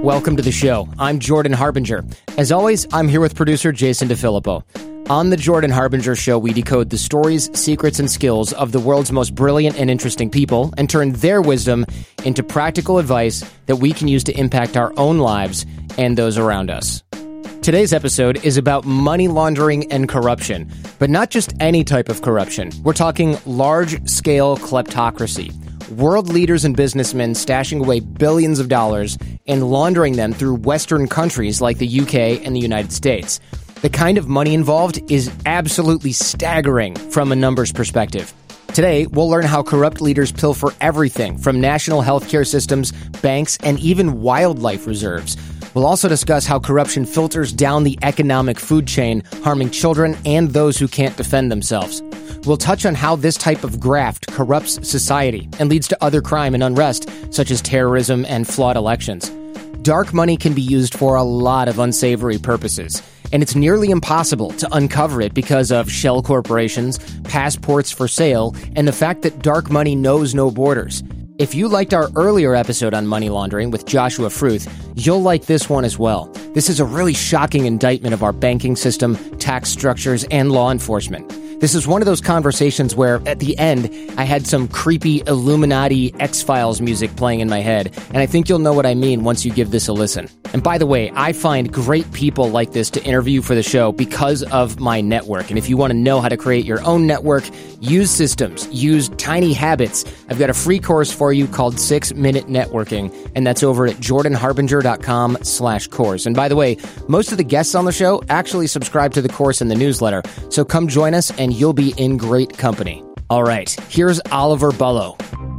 welcome to the show. I'm Jordan Harbinger. As always, I'm here with producer Jason DeFilippo. On the Jordan Harbinger Show, we decode the stories, secrets, and skills of the world's most brilliant and interesting people and turn their wisdom into practical advice that we can use to impact our own lives and those around us. Today's episode is about money laundering and corruption, but not just any type of corruption. We're talking large-scale kleptocracy. World leaders and businessmen stashing away billions of dollars and laundering them through Western countries like the UK and the United States. The kind of money involved is absolutely staggering from a numbers perspective. Today, we'll learn how corrupt leaders pilfer everything from national healthcare systems, banks, and even wildlife reserves. We'll also discuss how corruption filters down the economic food chain, harming children and those who can't defend themselves. We'll touch on how this type of graft corrupts society and leads to other crime and unrest, such as terrorism and flawed elections. Dark money can be used for a lot of unsavory purposes, and it's nearly impossible to uncover it because of shell corporations, passports for sale, and the fact that dark money knows no borders. If you liked our earlier episode on money laundering with Joshua Fruth, you'll like this one as well. This is a really shocking indictment of our banking system, tax structures, and law enforcement. This is one of those conversations where, at the end, I had some creepy Illuminati X-Files music playing in my head, and I think you'll know what I mean once you give this a listen. And by the way, I find great people like this to interview for the show because of my network. And if you want to know how to create your own network, use systems, use tiny habits, I've got a free course for you called 6-Minute Networking, and that's over at jordanharbinger.com/course. And by the way, most of the guests on the show actually subscribe to the course in the newsletter, so come join us and you'll be in great company. All right, here's Oliver Bullough.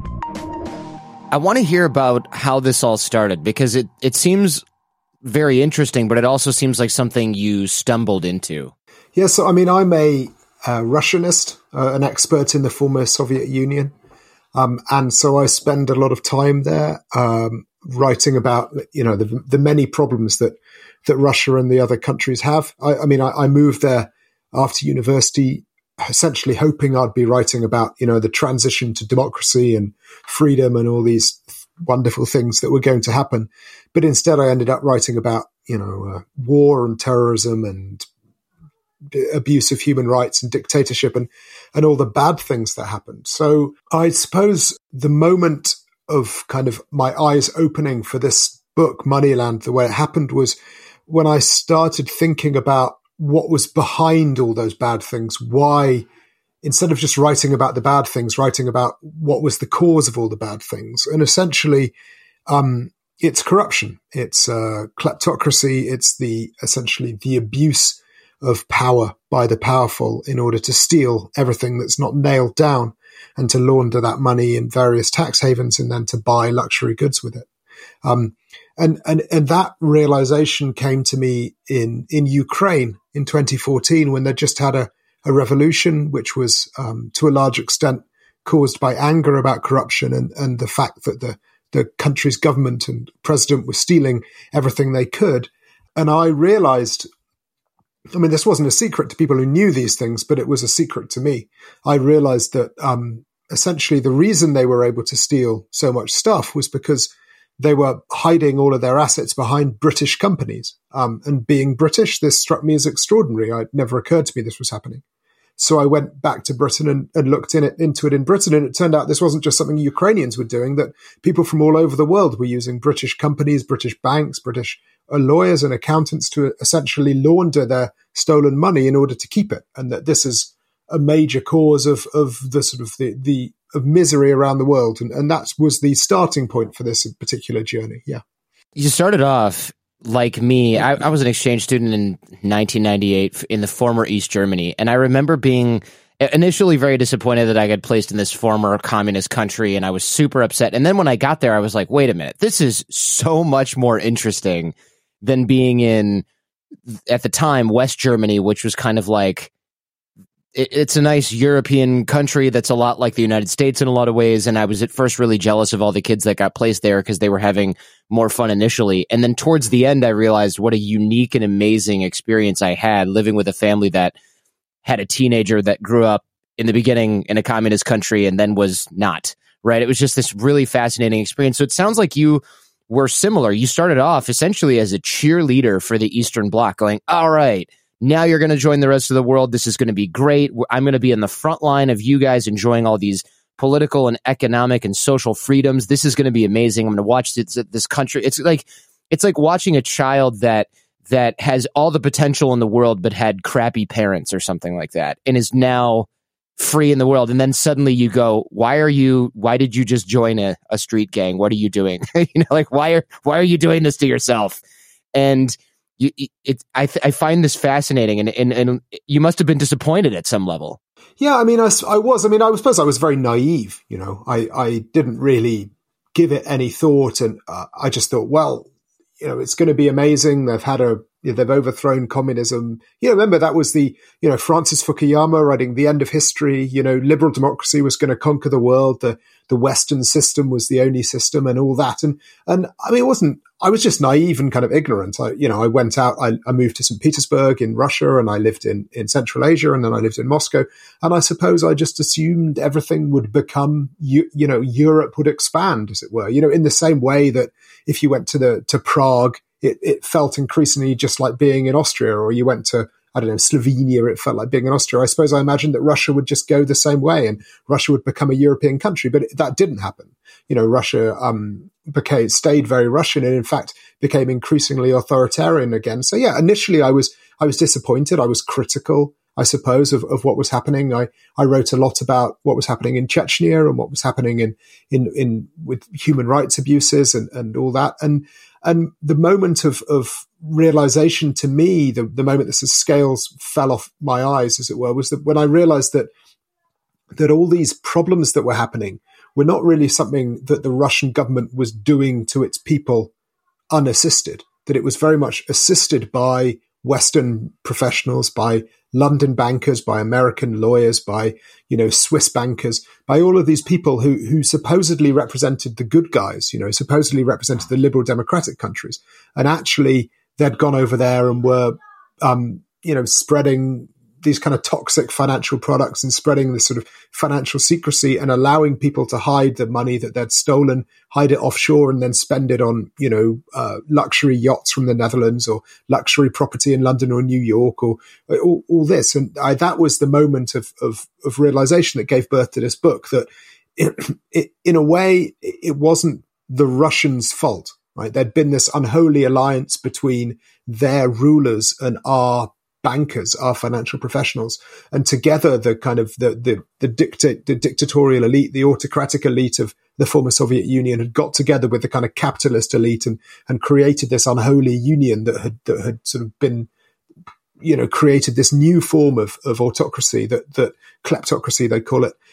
I want to hear about how this all started because it seems very interesting, but it also seems like something you stumbled into. Yeah, so I mean, I'm a Russianist, an expert in the former Soviet Union. And so I spend a lot of time there writing about, the many problems that Russia and the other countries have. I moved there after university, essentially hoping I'd be writing about, the transition to democracy and freedom and all these wonderful things that were going to happen. But instead I ended up writing about, war and terrorism and abuse of human rights and dictatorship and all the bad things that happened. So I suppose the moment of kind of my eyes opening for this book, Moneyland, the way it happened was when I started thinking about what was behind all those bad things. Why, instead of just writing about the bad things, writing about what was the cause of all the bad things. And essentially, it's corruption. It's kleptocracy. It's essentially the abuse of power by the powerful in order to steal everything that's not nailed down and to launder that money in various tax havens and then to buy luxury goods with it. And that realization came to me in Ukraine in 2014 when they just had a revolution, which was to a large extent caused by anger about corruption and the fact that the country's government and president were stealing everything they could. And I realized, this wasn't a secret to people who knew these things, but it was a secret to me. I realized that essentially the reason they were able to steal so much stuff was because they were hiding all of their assets behind British companies. And being British, this struck me as extraordinary. It never occurred to me this was happening. So I went back to Britain and looked into it in Britain, and it turned out this wasn't just something Ukrainians were doing, that people from all over the world were using British companies, British banks, British lawyers and accountants to essentially launder their stolen money in order to keep it. And that this is a major cause of the sort of the misery around the world. And that was the starting point for this particular journey. Yeah. You started off like me. I was an exchange student in 1998 in the former East Germany. And I remember being initially very disappointed that I got placed in this former communist country. And I was super upset. And then when I got there, I was like, wait a minute, this is so much more interesting than being in, at the time, West Germany, which was kind of like, it's a nice European country that's a lot like the United States in a lot of ways. And I was at first really jealous of all the kids that got placed there because they were having more fun initially. And then towards the end, I realized what a unique and amazing experience I had living with a family that had a teenager that grew up in the beginning in a communist country and then was not, right? It was just this really fascinating experience. So it sounds like you were similar. You started off essentially as a cheerleader for the Eastern Bloc, going, all right, now you're going to join the rest of the world. This is going to be great. I'm going to be in the front line of you guys enjoying all these political and economic and social freedoms. This is going to be amazing. I'm going to watch this country. It's like watching a child that has all the potential in the world, but had crappy parents or something like that, and is now free in the world. And then suddenly you go, why did you just join a street gang? What are you doing? Why are you doing this to yourself? And I find this fascinating, and you must have been disappointed at some level. Yeah, I mean, I suppose I was very naive. I didn't really give it any thought, and I just thought, well, it's going to be amazing. They've overthrown communism. Remember that was Francis Fukuyama writing The End of History. Liberal democracy was going to conquer the world. The Western system was the only system, and all that. And I mean, I was just naive and kind of ignorant. I went out, I moved to St. Petersburg in Russia, and I lived in Central Asia, and then I lived in Moscow. And I suppose I just assumed everything would become, Europe would expand, as it were, in the same way that if you went to Prague, it felt increasingly just like being in Austria, or you went to, Slovenia, it felt like being in Austria. I suppose I imagined that Russia would just go the same way, and Russia would become a European country, but that didn't happen. Russia stayed very Russian, and in fact became increasingly authoritarian again. So yeah, initially I was disappointed. I was critical, I suppose, of what was happening. I wrote a lot about what was happening in Chechnya and what was happening in with human rights abuses and all that. And the moment of realization to me, the moment that the scales fell off my eyes, as it were, was that when I realized that all these problems that were happening were not really something that the Russian government was doing to its people unassisted, that it was very much assisted by Western professionals, by London bankers, by American lawyers, by, Swiss bankers, by all of these people who supposedly represented the good guys, supposedly represented the liberal democratic countries. And actually they'd gone over there and were, spreading these kind of toxic financial products and spreading this sort of financial secrecy and allowing people to hide the money that they'd stolen, hide it offshore, and then spend it on, luxury yachts from the Netherlands or luxury property in London or New York or all this. And that was the moment of realization that gave birth to this book, that in a way, it wasn't the Russians' fault, right? There'd been this unholy alliance between their rulers and our bankers, our financial professionals, and together the kind of the dictatorial elite, the autocratic elite of the former Soviet Union had got together with the kind of capitalist elite and created this unholy union that had sort of been, created this new form of autocracy, that kleptocracy they call it,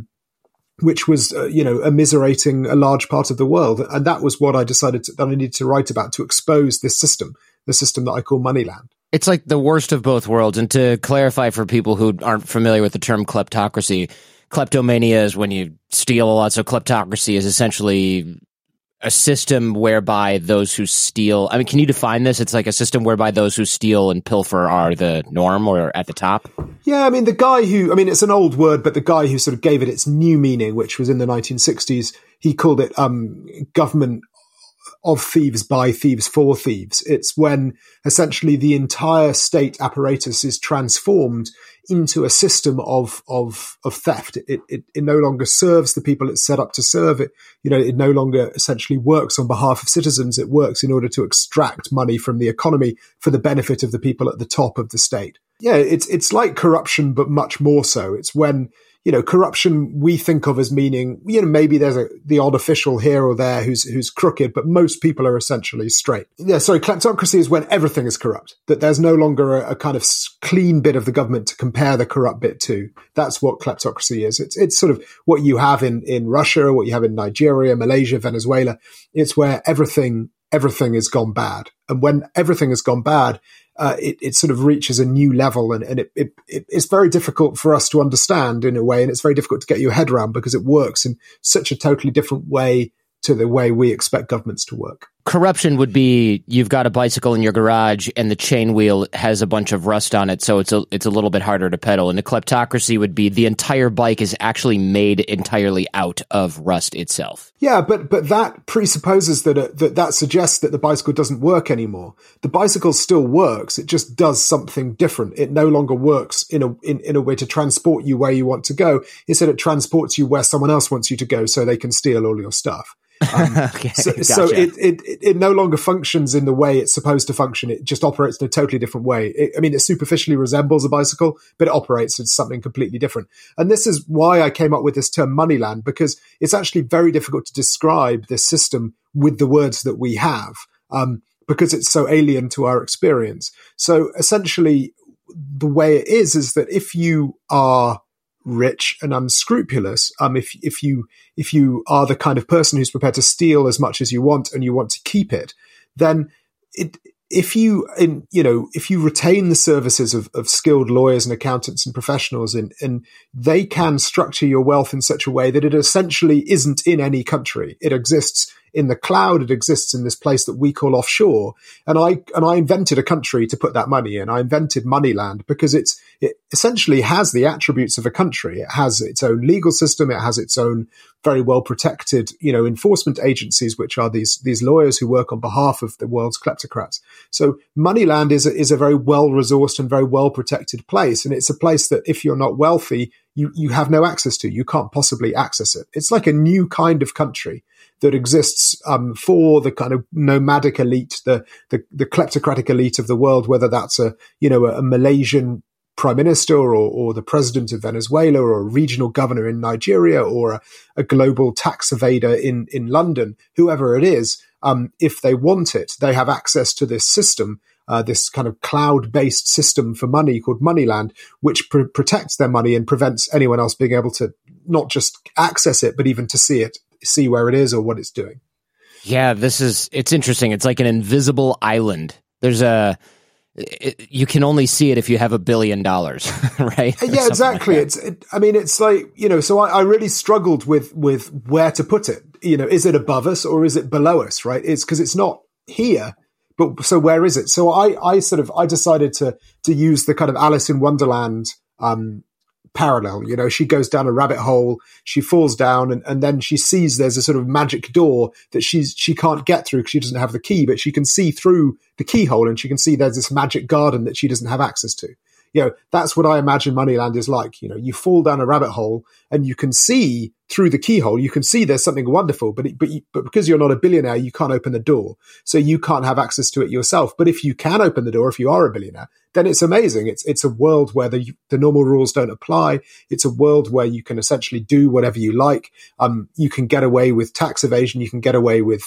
which was immiserating a large part of the world. And that was what I decided that I needed to write about, to expose this system, the system that I call Moneyland. It's like the worst of both worlds. And to clarify for people who aren't familiar with the term kleptocracy, kleptomania is when you steal a lot. So kleptocracy is essentially a system whereby those who steal, I mean, can you define this? It's like a system whereby those who steal and pilfer are the norm or at the top? Yeah, I mean, it's an old word, but the guy who sort of gave it its new meaning, which was in the 1960s, he called it government of thieves, by thieves, for thieves. It's when essentially the entire state apparatus is transformed into a system of theft. It no longer serves the people it's set up to serve. It no longer essentially works on behalf of citizens. It works in order to extract money from the economy for the benefit of the people at the top of the state. Yeah, it's like corruption, but much more so. It's when, corruption we think of as meaning, maybe there's the odd official here or there who's crooked, but most people are essentially straight. Yeah, sorry, kleptocracy is when everything is corrupt, that there's no longer a kind of clean bit of the government to compare the corrupt bit to. That's what kleptocracy is. It's sort of what you have in Russia, what you have in Nigeria, Malaysia, Venezuela. It's where everything has gone bad. And when everything has gone bad, it sort of reaches a new level, and it's very difficult for us to understand in a way, and it's very difficult to get your head around because it works in such a totally different way to the way we expect governments to work. corruption would be you've got a bicycle in your garage and the chain wheel has a bunch of rust on it, so it's a little bit harder to pedal. And a kleptocracy would be the entire bike is actually made entirely out of rust itself. Yeah, but that presupposes that suggests that the bicycle doesn't work anymore. The bicycle still works. It just does something different. It no longer works in a way to transport you where you want to go. Instead, it transports you where someone else wants you to go, so they can steal all your stuff. Okay, so it no longer functions in the way it's supposed to function. It just operates in a totally different way. It superficially resembles a bicycle, but it operates as something completely different. And this is why I came up with this term Moneyland, because it's actually very difficult to describe this system with the words that we have, because it's so alien to our experience. So essentially, the way it is that if you are rich and unscrupulous, if you are the kind of person who's prepared to steal as much as you want and you want to keep it, then if you retain the services of skilled lawyers and accountants and professionals, and they can structure your wealth in such a way that it essentially isn't in any country. It exists in the cloud. It exists in this place that we call offshore. And I invented a country to put that money in. I invented Moneyland because it essentially has the attributes of a country. It has its own legal system. It has its own very well protected, enforcement agencies, which are these lawyers who work on behalf of the world's kleptocrats. So Moneyland is a very well resourced and very well protected place. And it's a place that if you're not wealthy, you have no access to. You can't possibly access it. It's like a new kind of country that exists for the kind of nomadic elite, the kleptocratic elite of the world, whether that's a Malaysian prime minister or the president of Venezuela or a regional governor in Nigeria or a global tax evader in London, whoever it is, if they want it, they have access to this system, this kind of cloud-based system for money called Moneyland, which protects their money and prevents anyone else being able to not just access it, but even to see where it is or what it's doing. Yeah, it's interesting. It's like an invisible island. You can only see it if you have $1 billion, right? Yeah, exactly. Like it's like, so I really struggled with where to put it. Is it above us or is it below us, right? It's because it's not here, but so where is it? So I decided to use the kind of Alice in Wonderland, parallel. She goes down a rabbit hole, she falls down, and then she sees there's a sort of magic door that she can't get through because she doesn't have the key, but she can see through the keyhole and she can see there's this magic garden that she doesn't have access to. That's what I imagine Moneyland is like. You fall down a rabbit hole and you can see through the keyhole, you can see there's something wonderful, but because you're not a billionaire, you can't open the door. So you can't have access to it yourself. But if you can open the door, if you are a billionaire, then it's amazing. It's a world where the normal rules don't apply. It's a world where you can essentially do whatever you like. You can get away with tax evasion. You can get away with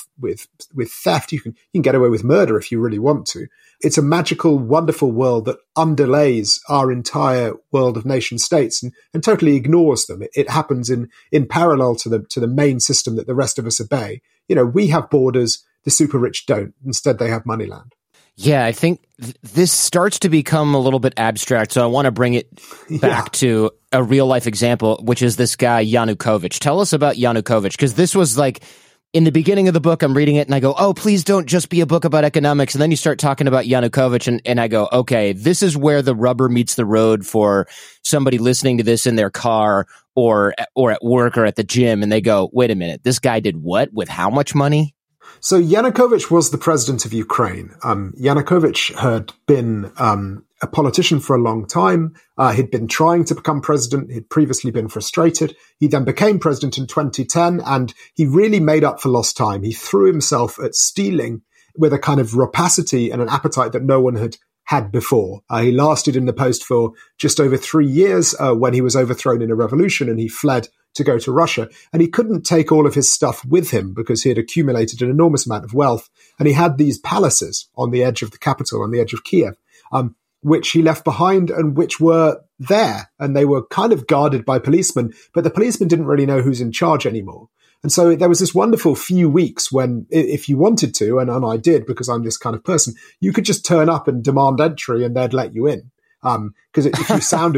theft. You can get away with murder if you really want to. It's a magical, wonderful world that underlays our entire world of nation states and totally ignores them. It happens in parallel to the main system that the rest of us obey. We have borders, the super rich don't. Instead, they have Moneyland. Yeah, I think this starts to become a little bit abstract, so I want to bring it back to a real-life example, which is this guy, Yanukovych. Tell us about Yanukovych, because this was like, in the beginning of the book, I'm reading it, and I go, oh, please don't just be a book about economics, and then you start talking about Yanukovych, and I go, okay, this is where the rubber meets the road for somebody listening to this in their car or at work or at the gym, and they go, wait a minute, this guy did what? With how much money? So Yanukovych was the president of Ukraine. Yanukovych had been a politician for a long time. He'd been trying to become president. He'd previously been frustrated. He then became president in 2010, and he really made up for lost time. He threw himself at stealing with a kind of rapacity and an appetite that no one had before. He lasted in the post for just over 3 years when he was overthrown in a revolution, and he fled to go to Russia. And he couldn't take all of his stuff with him because he had accumulated an enormous amount of wealth. And he had these palaces on the edge of the capital, on the edge of Kiev, which he left behind and which were there. And they were kind of guarded by policemen, but the policemen didn't really know who's in charge anymore. And so there was this wonderful few weeks when, if you wanted to, and I did because I'm this kind of person, you could just turn up and demand entry and they'd let you in. Because if you sounded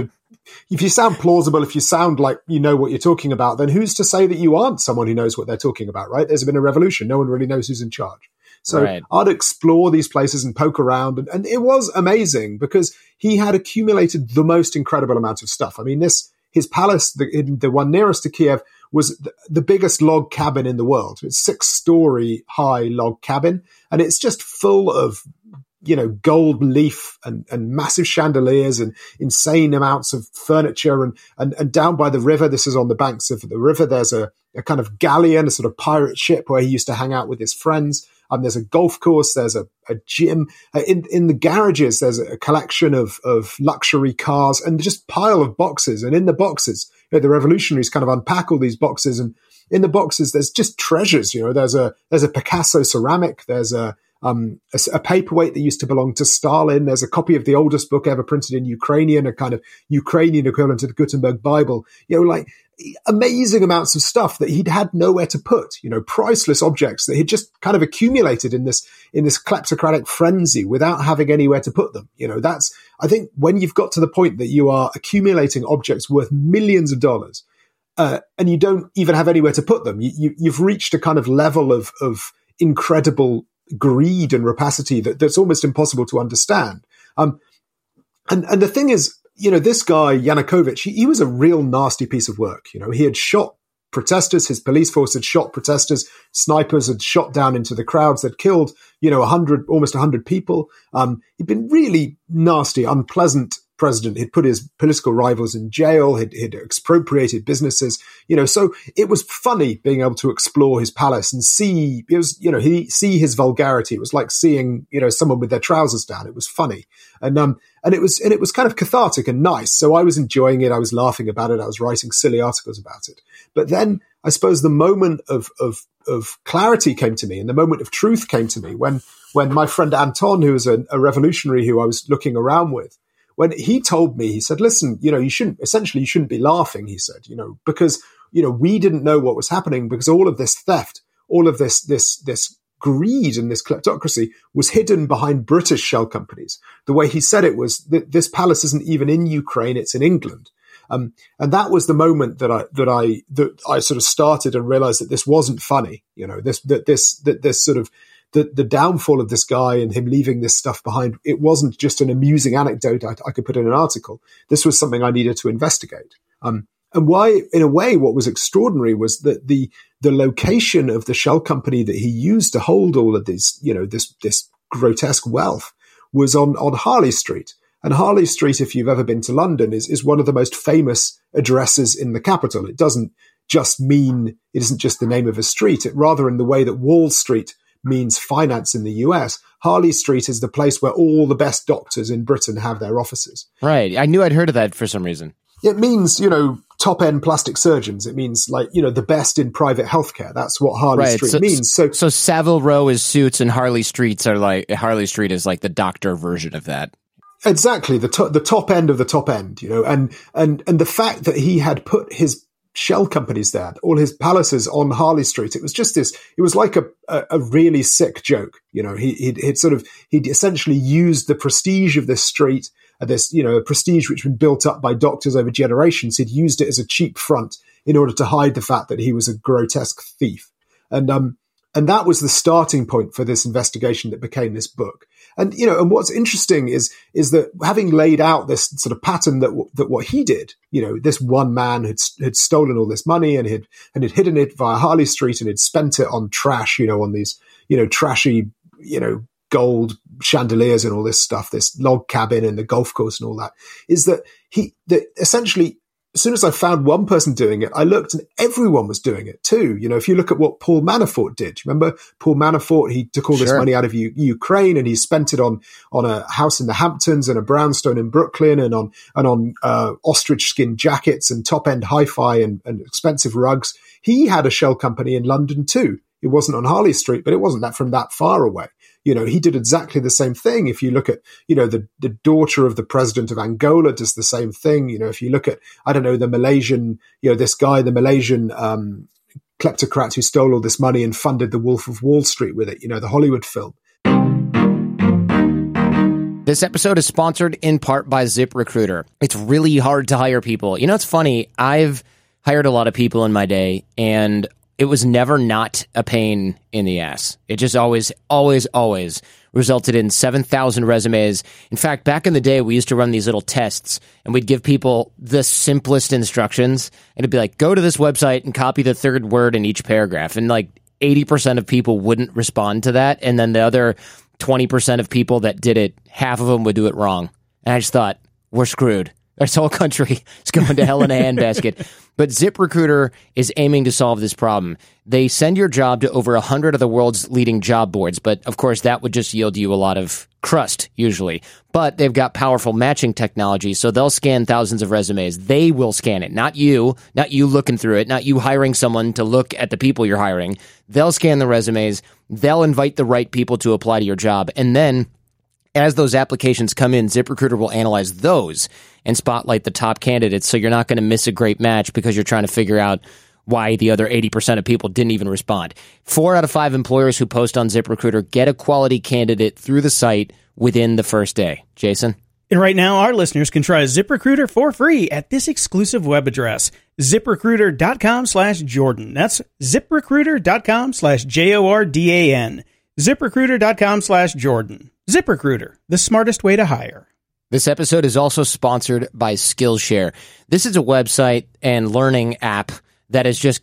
if you sound plausible, if you sound like you know what you're talking about, then who's to say that you aren't someone who knows what they're talking about, right? There's been a revolution. No one really knows who's in charge. So right. I'd explore these places and poke around. And it was amazing because he had accumulated the most incredible amount of stuff. I mean, his palace, the one nearest to Kiev, was the biggest log cabin in the world. It's 6-story high log cabin. And it's just full of, gold leaf and massive chandeliers and insane amounts of furniture. And down by the river, this is on the banks of the river, there's a kind of galleon, a sort of pirate ship where he used to hang out with his friends. There's a golf course, there's a gym. In the garages, there's a collection of luxury cars and just pile of boxes. And in the boxes, the revolutionaries kind of unpack all these boxes. And in the boxes, there's just treasures. There's a Picasso ceramic. There's a paperweight that used to belong to Stalin. There's a copy of the oldest book ever printed in Ukrainian, a kind of Ukrainian equivalent to the Gutenberg Bible. Like amazing amounts of stuff that he'd had nowhere to put. Priceless objects that he'd just kind of accumulated in this kleptocratic frenzy without having anywhere to put them. That's, I think, when you've got to the point that you are accumulating objects worth millions of dollars, and you don't even have anywhere to put them, you've reached a kind of level of incredible greed and rapacity that's almost impossible to understand. And the thing is, this guy, Yanukovych, he was a real nasty piece of work. He had shot protesters. His police force had shot protesters. Snipers had shot down into the crowds. They'd killed, almost 100 people. He'd been really nasty, unpleasant president. He'd put his political rivals in jail. He'd expropriated businesses. So it was funny being able to explore his palace and see his vulgarity. It was like seeing, someone with their trousers down. It was funny. And it was kind of cathartic and nice. So I was enjoying it. I was laughing about it. I was writing silly articles about it. But then I suppose the moment of clarity came to me and the moment of truth came to me when my friend Anton, who was a revolutionary who I was looking around with, when he told me, he said, listen, you shouldn't be laughing, he said, because, we didn't know what was happening because all of this theft, all of this greed and this kleptocracy was hidden behind British shell companies. The way he said it was that this palace isn't even in Ukraine, it's in England. And that was the moment that I sort of started and realized that this wasn't funny. This sort of, the downfall of this guy and him leaving this stuff behind, it wasn't just an amusing anecdote I could put in an article. This was something I needed to investigate. And why, in a way, what was extraordinary was that the location of the shell company that he used to hold all of these, this grotesque wealth was on Harley Street. And Harley Street, if you've ever been to London, is one of the most famous addresses in the capital. It isn't just the name of a street. It rather, in the way that Wall Street means finance in the US, Harley Street is the place where all the best doctors in Britain have their offices. Right. I knew I'd heard of that for some reason. It means, top-end plastic surgeons. It means the best in private healthcare. That's what Harley Street means. So Savile Row is Suits and Harley Street is like the doctor version of that. Exactly. The top end of the top end, and the fact that he had put his shell companies there, all his palaces on Harley Street. It was just this, it was like a really sick joke. He'd essentially used the prestige of this street, this, prestige which had been built up by doctors over generations. He'd used it as a cheap front in order to hide the fact that he was a grotesque thief. And that was the starting point for this investigation that became this book. And, and what's interesting is that having laid out this sort of pattern that what he did, this one man had stolen all this money and had hidden it via Harley Street and had spent it on trash, on these, trashy, gold chandeliers and all this stuff, this log cabin and the golf course and all that, is that essentially, as soon as I found one person doing it, I looked and everyone was doing it too. If you look at what Paul Manafort did, remember Paul Manafort, he took all this money out of Ukraine and he spent it on a house in the Hamptons and a brownstone in Brooklyn and on ostrich skin jackets and top end hi-fi and expensive rugs. He had a shell company in London too. It wasn't on Harley Street, but it wasn't that from that far away. He did exactly the same thing. If you look at, the daughter of the president of Angola does the same thing. If you look at, the Malaysian, this guy, the Malaysian kleptocrat who stole all this money and funded The Wolf of Wall Street with it, the Hollywood film. This episode is sponsored in part by ZipRecruiter. It's really hard to hire people. You know, it's funny. I've hired a lot of people in my day, and it was never not a pain in the ass. It just always resulted in 7,000 resumes. In fact, back in the day, we used to run these little tests, and we'd give people the simplest instructions, and it'd be like, go to this website and copy the third word in each paragraph. And like 80% of people wouldn't respond to that, and then the other 20% of people that did it, half of them would do it wrong. And I just thought, we're screwed. This whole country is going to hell in a handbasket. But ZipRecruiter is aiming to solve this problem. They send your job to over 100 of the world's leading job boards, but of course that would just yield you a lot of crust, usually. But they've got powerful matching technology, so they'll scan thousands of resumes. They will scan it, not you looking through it, not you hiring someone to look at the people you're hiring. They'll scan the resumes, they'll invite the right people to apply to your job, and then as those applications come in, ZipRecruiter will analyze those and spotlight the top candidates, so you're not going to miss a great match because you're trying to figure out why the other 80% of people didn't even respond. 4 out of 5 employers who post on ZipRecruiter get a quality candidate through the site within the first day. Jason? And right now, our listeners can try ZipRecruiter for free at this exclusive web address, ZipRecruiter.com/Jordan. That's ZipRecruiter.com/JORDAN. ZipRecruiter.com/Jordan. ZipRecruiter, the smartest way to hire. This episode is also sponsored by Skillshare. This is a website and learning app that has just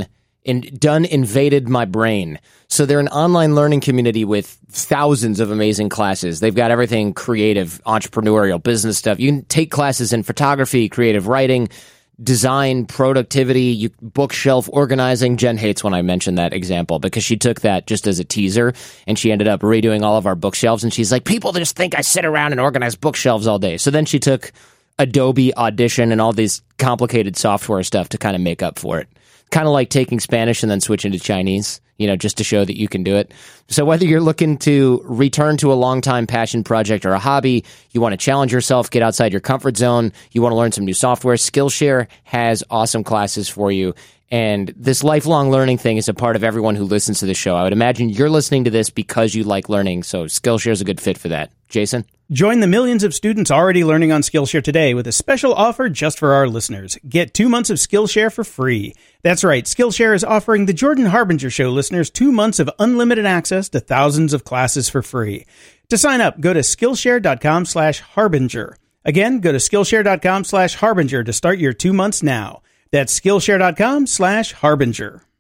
invaded my brain. So they're an online learning community with thousands of amazing classes. They've got everything creative, entrepreneurial, business stuff. You can take classes in photography, creative writing, design, productivity, bookshelf organizing. Jen hates when I mention that example because she took that just as a teaser and she ended up redoing all of our bookshelves. And she's like, people just think I sit around and organize bookshelves all day. So then she took Adobe Audition and all these complicated software stuff to kind of make up for it. Kind of like taking Spanish and then switching to Chinese, just to show that you can do it. So whether you're looking to return to a longtime passion project or a hobby, you want to challenge yourself, get outside your comfort zone, you want to learn some new software, Skillshare has awesome classes for you. And this lifelong learning thing is a part of everyone who listens to the show. I would imagine you're listening to this because you like learning, so Skillshare is a good fit for that. Jason? Join the millions of students already learning on Skillshare today with a special offer just for our listeners. Get 2 months of Skillshare for free. That's right, Skillshare is offering the Jordan Harbinger Show listeners 2 months of unlimited access to thousands of classes for free. To sign up, go to Skillshare.com/Harbinger. Again, go to Skillshare.com/Harbinger to start your 2 months now. That's Skillshare.com/Harbinger.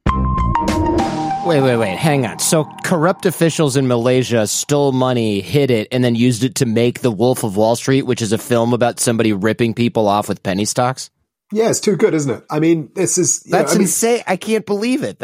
Wait, hang on. So corrupt officials in Malaysia stole money, hid it, and then used it to make The Wolf of Wall Street, which is a film about somebody ripping people off with penny stocks? Yeah, it's too good, isn't it? I mean, this is... That's insane. I can't believe it.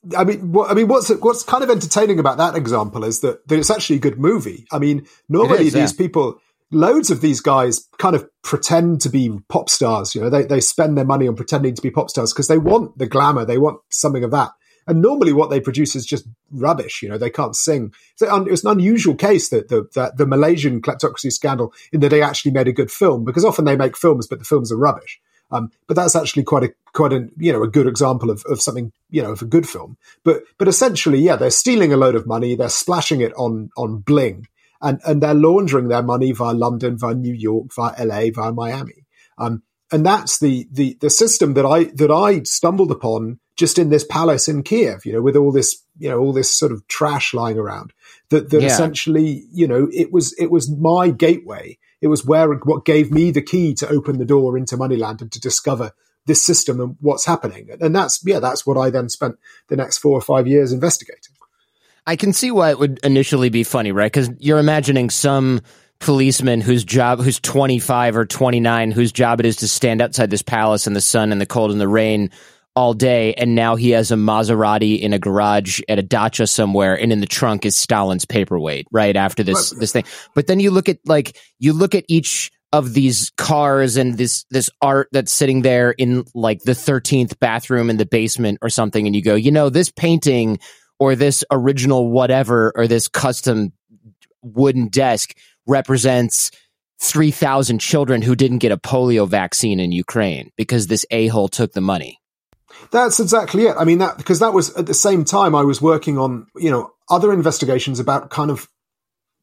What's kind of entertaining about that example is that it's actually a good movie. I mean, normally these people... Loads of these guys kind of pretend to be pop stars. They spend their money on pretending to be pop stars because they want the glamour. They want something of that. And normally what they produce is just rubbish. They can't sing. So it was an unusual case that the Malaysian kleptocracy scandal in that they actually made a good film, because often they make films, but the films are rubbish. But that's actually quite a good example of something, of a good film. But essentially, yeah, they're stealing a load of money. They're splashing it on bling. And they're laundering their money via London, via New York, via LA, via Miami. And that's the system that I stumbled upon just in this palace in Kiev, with all this sort of trash lying around. Essentially, it was my gateway. It was what gave me the key to open the door into Moneyland and to discover this system and what's happening. And that's what I then spent the next 4 or 5 years investigating. I can see why it would initially be funny, right? Because you're imagining some policeman who's 25 or 29, whose job it is to stand outside this palace in the sun and the cold and the rain all day, and now he has a Maserati in a garage at a dacha somewhere, and in the trunk is Stalin's paperweight, right, after this thing. But then you look at each of these cars and this art that's sitting there in like the 13th bathroom in the basement or something, and you go, this painting or this original whatever, or this custom wooden desk represents 3,000 children who didn't get a polio vaccine in Ukraine because this a-hole took the money. That's exactly it. I mean, because that was at the same time I was working on, other investigations about kind of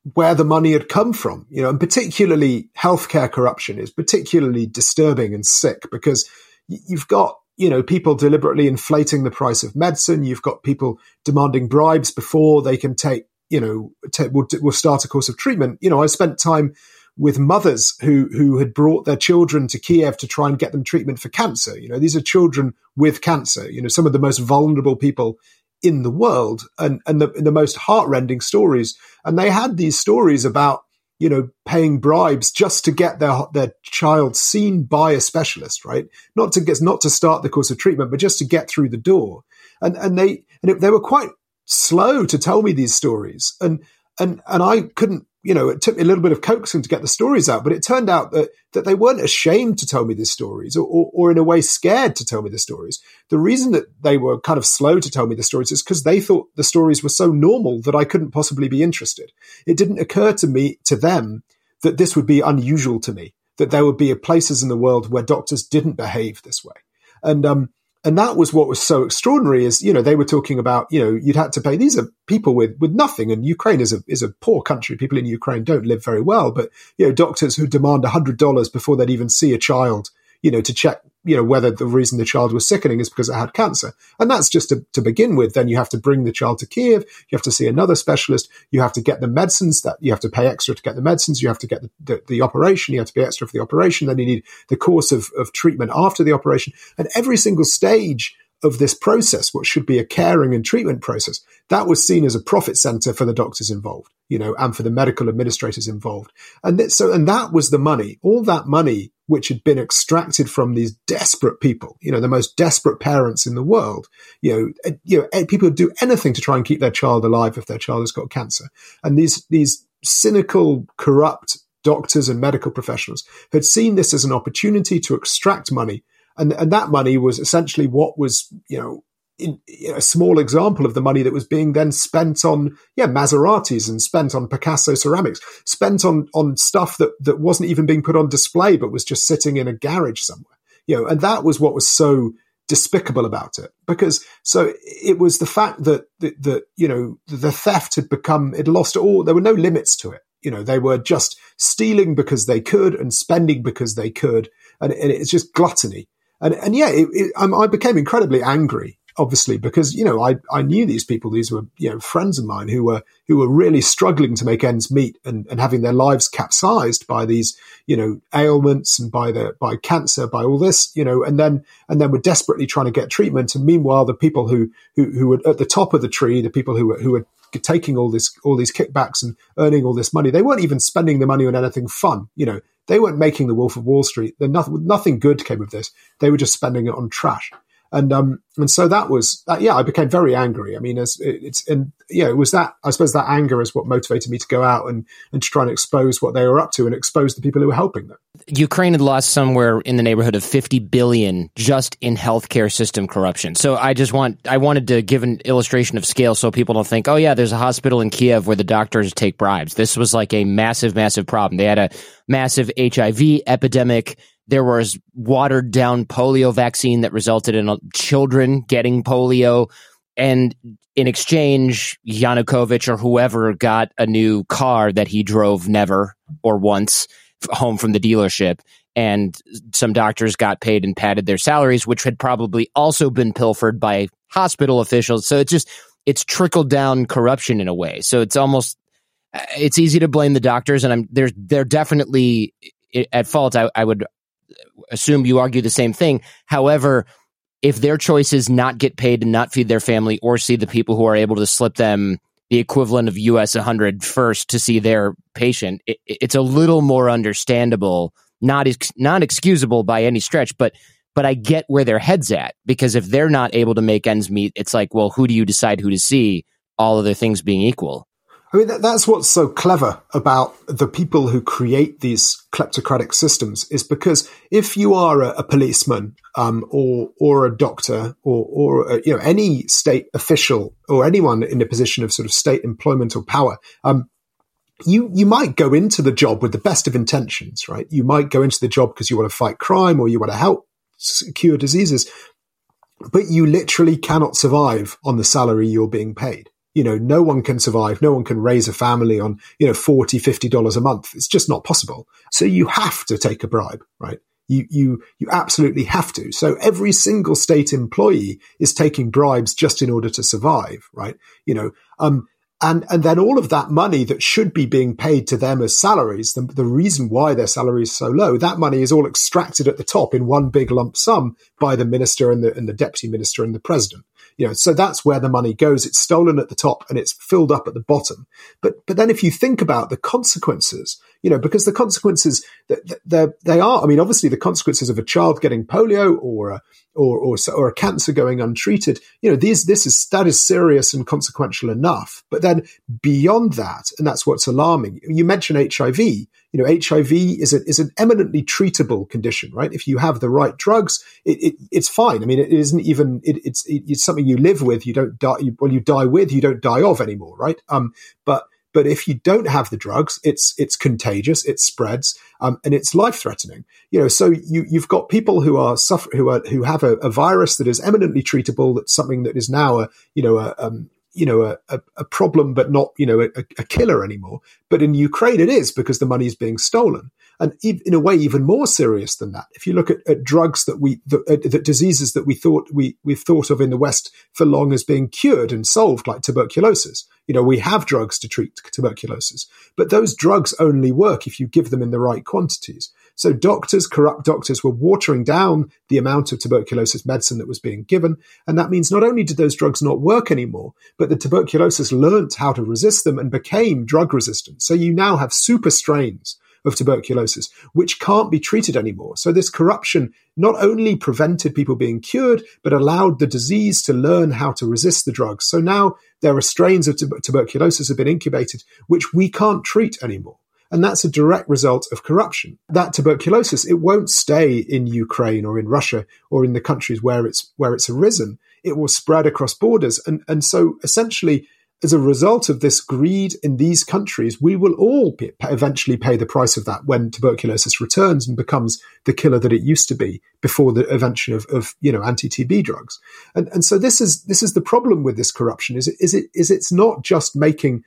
where the money had come from, and particularly healthcare corruption is particularly disturbing and sick because you've got, people deliberately inflating the price of medicine. You've got people demanding bribes before they can will start a course of treatment. I spent time with mothers who had brought their children to Kiev to try and get them treatment for cancer. These are children with cancer, some of the most vulnerable people in the world and the most heartrending stories. And they had these stories about, paying bribes just to get their child seen by a specialist, right? Not to start the course of treatment, but just to get through the door. And they were quite slow to tell me these stories. And I couldn't, it took me a little bit of coaxing to get the stories out, but it turned out that they weren't ashamed to tell me these stories or in a way scared to tell me the stories. The reason that they were kind of slow to tell me the stories is because they thought the stories were so normal that I couldn't possibly be interested. It didn't occur to them that this would be unusual to me, that there would be places in the world where doctors didn't behave this way. And that was what was so extraordinary is, they were talking about, you'd had to pay. These are people with nothing. And Ukraine is a poor country. People in Ukraine don't live very well. But, doctors who demand $100 before they'd even see a child, to check, whether the reason the child was sickening is because it had cancer. And that's just to begin with. Then you have to bring the child to Kiev. You have to see another specialist. You have to get the medicines that you have to pay extra to get the medicines. You have to get the operation. You have to pay extra for the operation. Then you need the course of treatment after the operation. And every single stage of this process, what should be a caring and treatment process, that was seen as a profit center for the doctors involved, and for the medical administrators involved. And that was the money, all that money, which had been extracted from these desperate people, the most desperate parents in the world. People would do anything to try and keep their child alive if their child has got cancer. And these cynical, corrupt doctors and medical professionals had seen this as an opportunity to extract money. And that money was essentially what was, a small example of the money that was being then spent on, Maseratis and spent on Picasso ceramics, spent on stuff that wasn't even being put on display, but was just sitting in a garage somewhere, and that was what was so despicable about it. Because so it was the fact that the theft had lost all, there were no limits to it. They were just stealing because they could and spending because they could. And it's just gluttony. I became incredibly angry, obviously, because, I knew these people. These were, friends of mine who were really struggling to make ends meet and having their lives capsized by these, ailments and by cancer, by all this, and then were desperately trying to get treatment. And meanwhile, the people who were at the top of the tree, the people who were taking all these kickbacks and earning all this money, they weren't even spending the money on anything fun. They weren't making the Wolf of Wall Street. Nothing good came of this. They were just spending it on trash. And so that was that. Yeah, I became very angry. I mean, it was that. I suppose that anger is what motivated me to go out and to try and expose what they were up to and expose the people who were helping them. Ukraine had lost somewhere in the neighborhood of $50 billion just in healthcare system corruption. So I wanted to give an illustration of scale so people don't think, oh yeah, there's a hospital in Kiev where the doctors take bribes. This was like a massive, massive problem. They had a massive HIV epidemic. There was watered down polio vaccine that resulted in children getting polio. And in exchange, Yanukovych or whoever got a new car that he drove never or once home from the dealership. And some doctors got paid and padded their salaries, which had probably also been pilfered by hospital officials. So it's trickled down corruption in a way. So it's easy to blame the doctors, and they're definitely at fault. I would assume you argue the same thing. However, if their choice is not get paid and not feed their family or see the people who are able to slip them the equivalent of US 100 first to see their patient, it's a little more understandable, not excusable by any stretch, but I get where their head's at, because if they're not able to make ends meet, it's like, well, who do you decide who to see, all other things being equal? I mean, that's what's so clever about the people who create these kleptocratic systems, is because if you are a policeman or a doctor or any state official or anyone in a position of sort of state employment or power, you might go into the job with the best of intentions, right? You might go into the job because you want to fight crime or you want to help cure diseases, but you literally cannot survive on the salary you're being paid. No one can survive. No one can raise a family on, $40, $50 a month. It's just not possible. So you have to take a bribe, right? You absolutely have to. So every single state employee is taking bribes just in order to survive, right? And then all of that money that should be being paid to them as salaries, the reason why their salary is so low, that money is all extracted at the top in one big lump sum by the minister and the deputy minister and the president. So that's where the money goes. It's stolen at the top and it's filled up at the bottom. But then if you think about the consequences, because the consequences they are, obviously the consequences of a child getting polio or a cancer going untreated, that is serious and consequential enough. But then beyond that, and that's what's alarming, you mentioned HIV. HIV is an eminently treatable condition, right? If you have the right drugs, it's fine. It isn't even, it's something you live with. You don't die, you die with, you don't die of anymore, right? But if you don't have the drugs, it's contagious, it spreads, and it's life-threatening. So you've got people who have a virus that is eminently treatable. That's something that is now a problem, but not, a killer anymore. But in Ukraine, it is, because the money is being stolen. And in a way, even more serious than that, if you look at drugs that diseases that we've thought of in the West for long as being cured and solved, like tuberculosis. We have drugs to treat tuberculosis, but those drugs only work if you give them in the right quantities. So corrupt doctors were watering down the amount of tuberculosis medicine that was being given. And that means not only did those drugs not work anymore, but the tuberculosis learnt how to resist them and became drug resistant. So you now have super strains of tuberculosis, which can't be treated anymore. So this corruption not only prevented people being cured, but allowed the disease to learn how to resist the drugs. So now there are strains of tuberculosis have been incubated, which we can't treat anymore. And that's a direct result of corruption. That tuberculosis, it won't stay in Ukraine or in Russia or in the countries where it's arisen. It will spread across borders. And so essentially, as a result of this greed in these countries, we will all eventually pay the price of that when tuberculosis returns and becomes the killer that it used to be before the invention of anti-TB drugs. And so this is the problem with this corruption is it's not just making,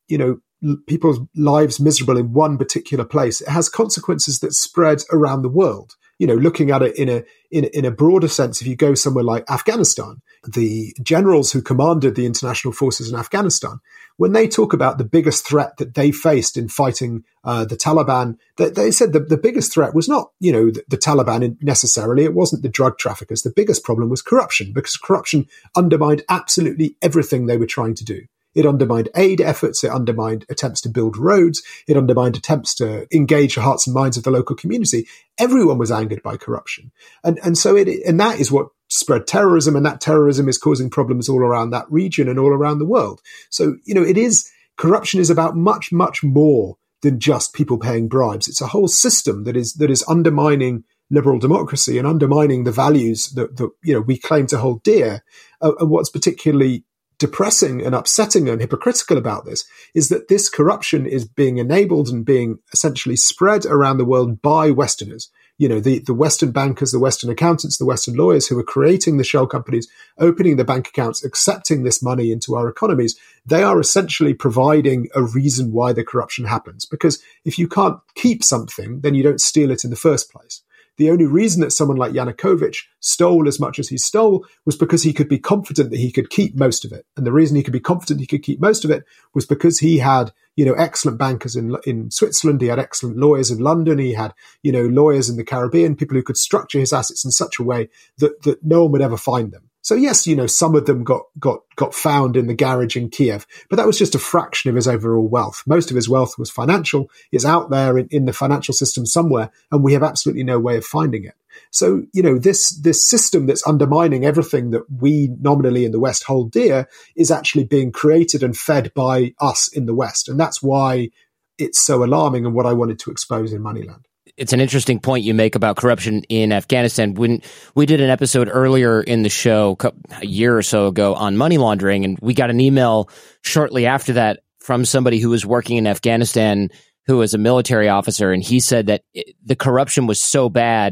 people's lives miserable in one particular place. It has consequences that spread around the world. Looking at it in a broader sense, if you go somewhere like Afghanistan, the generals who commanded the international forces in Afghanistan, when they talk about the biggest threat that they faced in fighting the Taliban, they said that the biggest threat was not, the Taliban necessarily. It wasn't the drug traffickers. The biggest problem was corruption, because corruption undermined absolutely everything they were trying to do. It undermined aid efforts. It undermined attempts to build roads. It undermined attempts to engage the hearts and minds of the local community. Everyone was angered by corruption. And that is what spread terrorism. And that terrorism is causing problems all around that region and all around the world. So, corruption is about much, much more than just people paying bribes. It's a whole system that is undermining liberal democracy and undermining the values that we claim to hold dear. And what's particularly depressing and upsetting and hypocritical about this is that this corruption is being enabled and being essentially spread around the world by Westerners. The Western bankers, the Western accountants, the Western lawyers who are creating the shell companies, opening the bank accounts, accepting this money into our economies. They are essentially providing a reason why the corruption happens. Because if you can't keep something, then you don't steal it in the first place. The only reason that someone like Yanukovych stole as much as he stole was because he could be confident that he could keep most of it. And the reason he could be confident he could keep most of it was because he had, excellent bankers in Switzerland. He had excellent lawyers in London. He had, lawyers in the Caribbean, people who could structure his assets in such a way that no one would ever find them. So yes, some of them got found in the garage in Kiev, but that was just a fraction of his overall wealth. Most of his wealth was financial. It's out there in the financial system somewhere, and we have absolutely no way of finding it. So, this system that's undermining everything that we nominally in the West hold dear is actually being created and fed by us in the West. And that's why it's so alarming and what I wanted to expose in Moneyland. It's an interesting point you make about corruption in Afghanistan. When we did an episode earlier in the show a year or so ago on money laundering, and we got an email shortly after that from somebody who was working in Afghanistan, who was a military officer, and he said that the corruption was so bad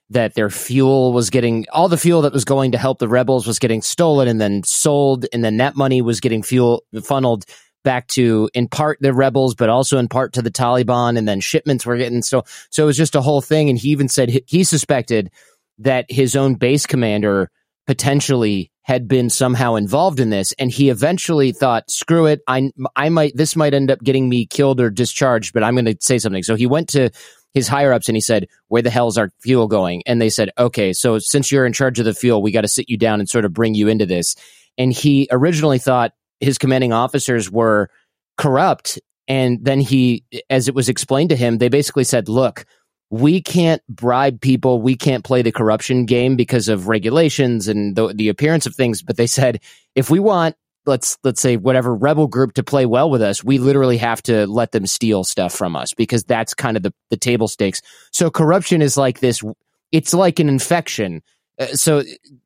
that their fuel was getting, all the fuel that was going to help the rebels was getting stolen and then sold, and then that money was getting funneled back to, in part, the rebels, but also in part to the Taliban, and then shipments were getting so it was just a whole thing. And he even said he suspected that his own base commander potentially had been somehow involved in this, and he eventually thought, screw it, this might end up getting me killed or discharged, but I'm going to say something. So he went to his higher ups and he said, where the hell's our fuel going? And they said, okay, so since you're in charge of the fuel, we got to sit you down and sort of bring you into this. And he originally thought his commanding officers were corrupt. And then he, as it was explained to him, they basically said, look, we can't bribe people. We can't play the corruption game because of regulations and the appearance of things. But they said, if we want, let's say whatever rebel group to play well with us, we literally have to let them steal stuff from us, because that's kind of the table stakes. So corruption is like this. It's like an infection. So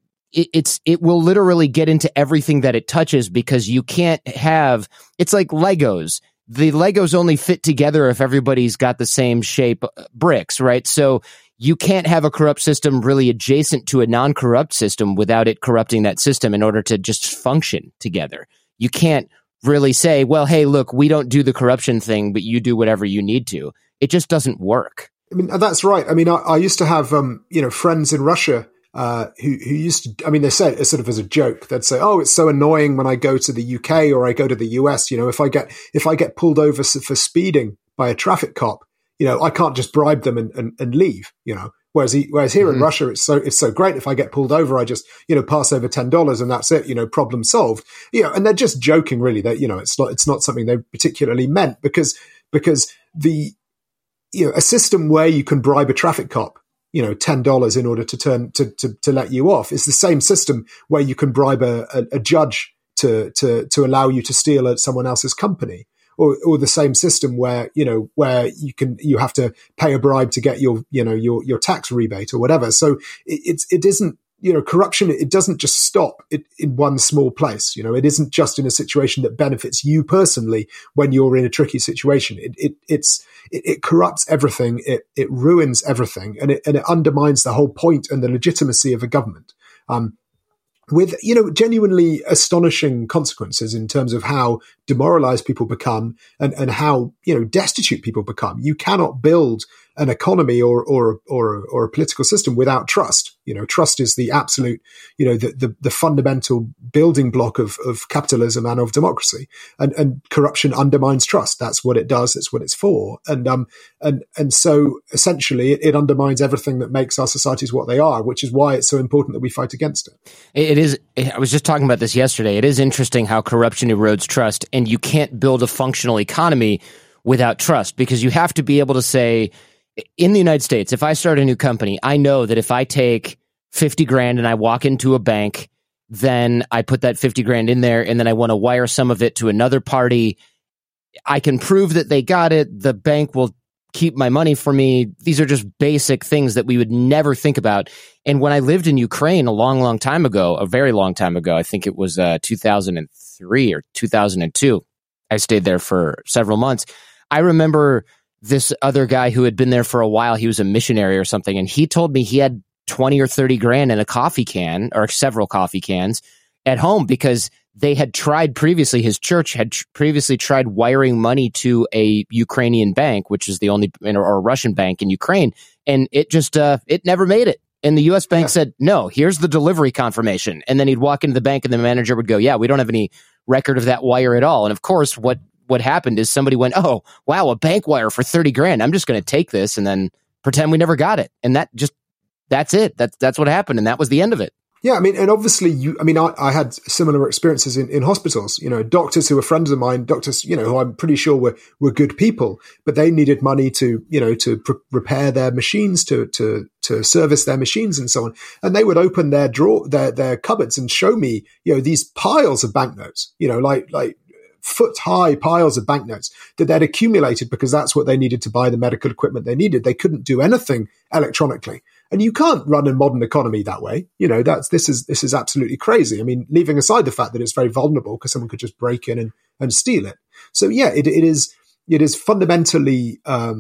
it will literally get into everything that it touches, because you can't have, it's like Legos. The Legos only fit together if everybody's got the same shape bricks, right? So you can't have a corrupt system really adjacent to a non-corrupt system without it corrupting that system in order to just function together. You can't really say, well, hey, look, we don't do the corruption thing, but you do whatever you need to. It just doesn't work. I mean, that's right. I mean, I used to have, friends in Russia who used to, I mean, they say it sort of as a joke. They'd say, oh, it's so annoying when I go to the UK or I go to the US, if I get pulled over for speeding by a traffic cop, I can't just bribe them and leave, whereas here in Russia, it's so great. If I get pulled over, I just, pass over $10 and that's it, problem solved, and they're just joking really that, it's not something they particularly meant, because the, a system where you can bribe a traffic cop, $10 in order to let you off is the same system where you can bribe a judge to allow you to steal at someone else's company. Or the same system where you have to pay a bribe to get your tax rebate or whatever. So it isn't, corruption. It doesn't just stop in one small place. It isn't just in a situation that benefits you personally when you're in a tricky situation. It corrupts everything. It ruins everything, and it undermines the whole point and the legitimacy of a government. With, genuinely astonishing consequences in terms of how demoralized people become and how, destitute people become. You cannot build an economy or a political system without trust. Trust is the absolute, the fundamental building block of capitalism and of democracy. And corruption undermines trust. That's what it does. It's what it's for. And so essentially it undermines everything that makes our societies what they are, which is why it's so important that we fight against it. It is. I was just talking about this yesterday. It is interesting how corruption erodes trust, and you can't build a functional economy without trust, because you have to be able to say, in the United States, if I start a new company, I know that if I take 50 grand and I walk into a bank, then I put that 50 grand in there, and then I want to wire some of it to another party. I can prove that they got it. The bank will keep my money for me. These are just basic things that we would never think about. And when I lived in Ukraine a long time ago, a very long time ago, I think it was 2003 or 2002, I stayed there for several months. I remember this other guy who had been there for a while. He was a missionary or something, and he told me he had 20 or 30 grand in a coffee can, or several coffee cans, at home, because they had tried previously, his church had previously tried wiring money to a Ukrainian bank, which is the only, or a Russian bank in Ukraine, and it just, it never made it. And the U.S. bank said, no, here's the delivery confirmation. And then he'd walk into the bank and the manager would go, yeah, we don't have any record of that wire at all. And of course, what happened is somebody went, oh, wow, a bank wire for 30 grand. I'm just going to take this and then pretend we never got it. And that's it. That's what happened. And that was the end of it. Yeah, I mean, and obviously, I had similar experiences in hospitals. Doctors who were friends of mine, doctors, who I'm pretty sure were good people, but they needed money to repair their machines, to service their machines, and so on. And they would open their their cupboards and show me, these piles of banknotes, like foot-high piles of banknotes that they'd accumulated because that's what they needed to buy the medical equipment they needed. They couldn't do anything electronically. And you can't run a modern economy that way. This is absolutely crazy. I mean, leaving aside the fact that it's very vulnerable because someone could just break in and steal it. So yeah, it is fundamentally,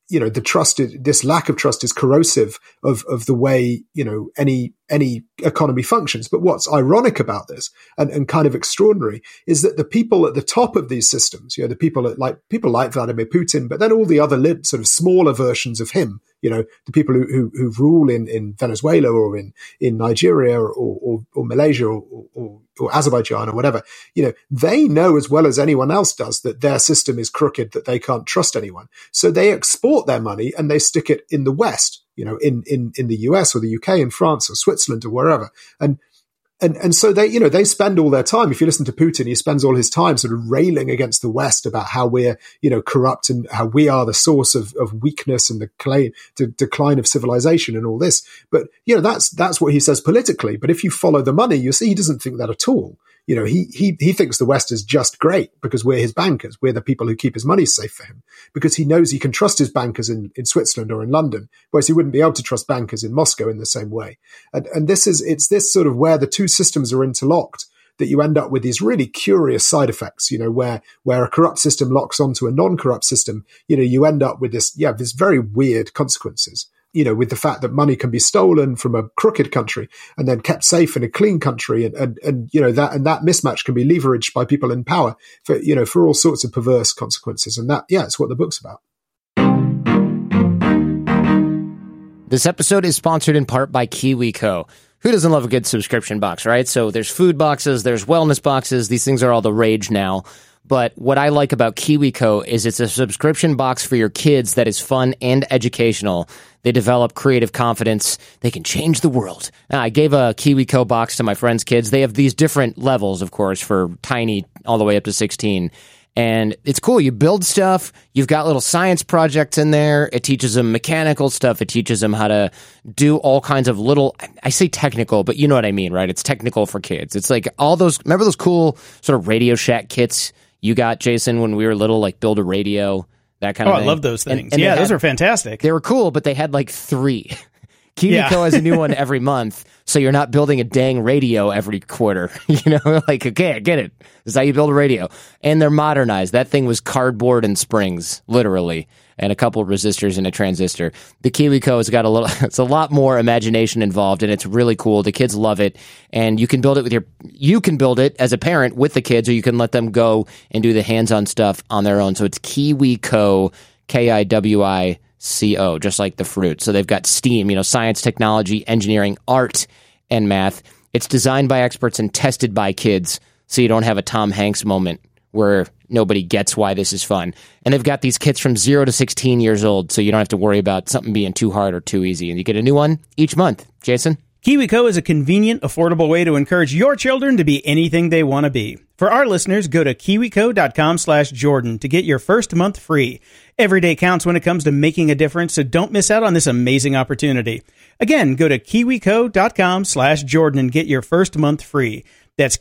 the trust, this lack of trust is corrosive of the way, any economy functions. But what's ironic about this and kind of extraordinary is that the people at the top of these systems, the people like Vladimir Putin, but then all the other sort of smaller versions of him, the people who rule in Venezuela or in Nigeria or Malaysia or Azerbaijan or whatever, they know as well as anyone else does that their system is crooked, that they can't trust anyone. So they export their money and they stick it in the West, in the US or the UK and France or Switzerland or wherever. And so they spend all their time. If you listen to Putin, he spends all his time sort of railing against the West about how we're, corrupt and how we are the source of weakness and the decline of civilization and all this. But, that's what he says politically. But if you follow the money, you see he doesn't think that at all. He thinks the West is just great because we're his bankers. We're the people who keep his money safe for him because he knows he can trust his bankers in Switzerland or in London, whereas he wouldn't be able to trust bankers in Moscow in the same way. And it's this sort of where the two systems are interlocked that you end up with these really curious side effects, where a corrupt system locks onto a non-corrupt system, you end up with this very weird consequences. With the fact that money can be stolen from a crooked country and then kept safe in a clean country, and that mismatch can be leveraged by people in power for all sorts of perverse consequences. And it's what the book's about. This episode is sponsored in part by KiwiCo. Who doesn't love a good subscription box, right? So there's food boxes, there's wellness boxes. These things are all the rage now. But what I like about KiwiCo is it's a subscription box for your kids that is fun and educational. They develop creative confidence. They can change the world. Now, I gave a KiwiCo box to my friends' kids. They have these different levels, of course, for tiny all the way up to 16. And it's cool. You build stuff. You've got little science projects in there. It teaches them mechanical stuff. It teaches them how to do all kinds of little, I say technical, but you know what I mean, right? It's technical for kids. It's like all those, remember those cool sort of Radio Shack kits you got, Jason, when we were little, like build a radio, that kind of thing? Oh, I love those things. And those are fantastic. They were cool, but they had like 3. KiwiCo has a new one every month, so you're not building a dang radio every quarter. Like, okay, I get it. This is how you build a radio. And they're modernized. That thing was cardboard and springs, literally, and a couple of resistors and a transistor. The KiwiCo has got it's a lot more imagination involved, and it's really cool. The kids love it, and you can build it you can build it as a parent with the kids, or you can let them go and do the hands-on stuff on their own. So it's KiwiCo, KiwiCo, just like the fruit. So they've got STEAM, science, technology, engineering, art, and math. It's designed by experts and tested by kids, so you don't have a Tom Hanks moment where nobody gets why this is fun. And they've got these kits from 0 to 16 years old, so you don't have to worry about something being too hard or too easy. And you get a new one each month. Jason? KiwiCo is a convenient, affordable way to encourage your children to be anything they want to be. For our listeners, go to kiwico.com/Jordan to get your first month free. Every day counts when it comes to making a difference, so don't miss out on this amazing opportunity. Again, go to kiwico.com/Jordan and get your first month free. That's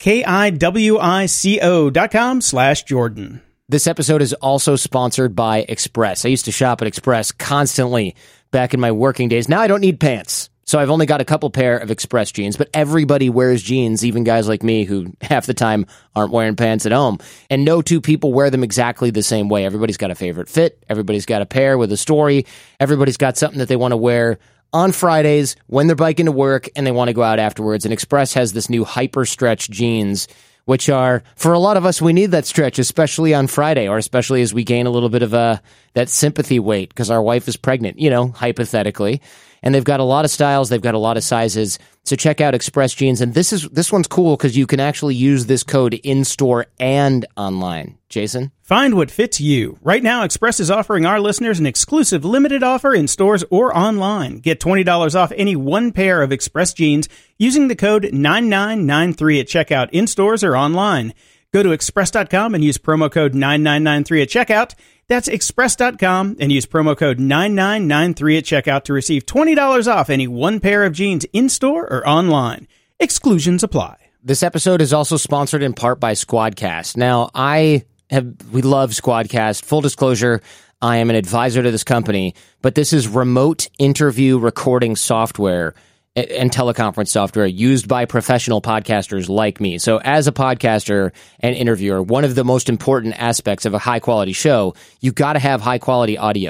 kiwico.com/Jordan. This episode is also sponsored by Express. I used to shop at Express constantly back in my working days. Now I don't need pants. So I've only got a couple pair of Express jeans, but everybody wears jeans, even guys like me who half the time aren't wearing pants at home. And no two people wear them exactly the same way. Everybody's got a favorite fit. Everybody's got a pair with a story. Everybody's got something that they want to wear on Fridays when they're biking to work and they want to go out afterwards. And Express has this new hyper stretch jeans, which are, for a lot of us, we need that stretch, especially on Friday, or especially as we gain a little bit of that sympathy weight because our wife is pregnant, hypothetically. And they've got a lot of styles. They've got a lot of sizes. So check out Express Jeans. And this one's cool because you can actually use this code in-store and online. Jason? Find what fits you. Right now, Express is offering our listeners an exclusive limited offer in stores or online. Get $20 off any one pair of Express Jeans using the code 9993 at checkout in stores or online. Go to express.com and use promo code 9993 at checkout. That's express.com and use promo code 9993 at checkout to receive $20 off any one pair of jeans in-store or online. Exclusions apply. This episode is also sponsored in part by Squadcast. Now, we love Squadcast. Full disclosure, I am an advisor to this company, but this is remote interview recording software and teleconference software used by professional podcasters like me. So as a podcaster and interviewer, one of the most important aspects of a high-quality show, you got to have high-quality audio.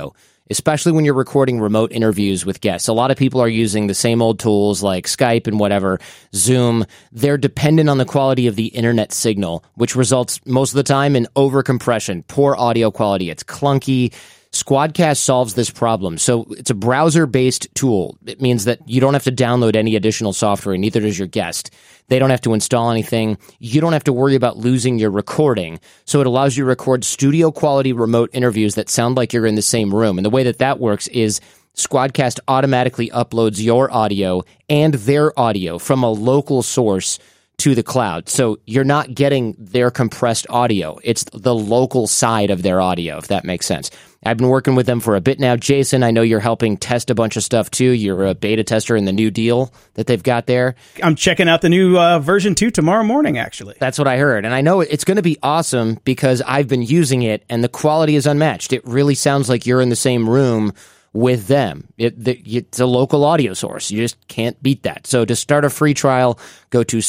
especially when you're recording remote interviews with guests. A lot of people are using the same old tools like Skype and whatever, Zoom. They're dependent on the quality of the internet signal, which results most of the time in overcompression, poor audio quality. It's clunky. Squadcast solves this problem. So it's a browser-based tool. It means that you don't have to download any additional software, neither does your guest. They don't have to install anything. You don't have to worry about losing your recording. So it allows you to record studio-quality remote interviews that sound like you're in the same room. And the way that works is Squadcast automatically uploads your audio and their audio from a local source to the cloud. So you're not getting their compressed audio. It's the local side of their audio, if that makes sense. I've been working with them for a bit now. Jason, I know you're helping test a bunch of stuff too. You're a beta tester in the new deal that they've got there. I'm checking out the new version 2 tomorrow morning, actually. That's what I heard. And I know it's going to be awesome because I've been using it and the quality is unmatched. It really sounds like you're in the same room with them. It's a local audio source. You just can't beat that. So to start a free trial, go to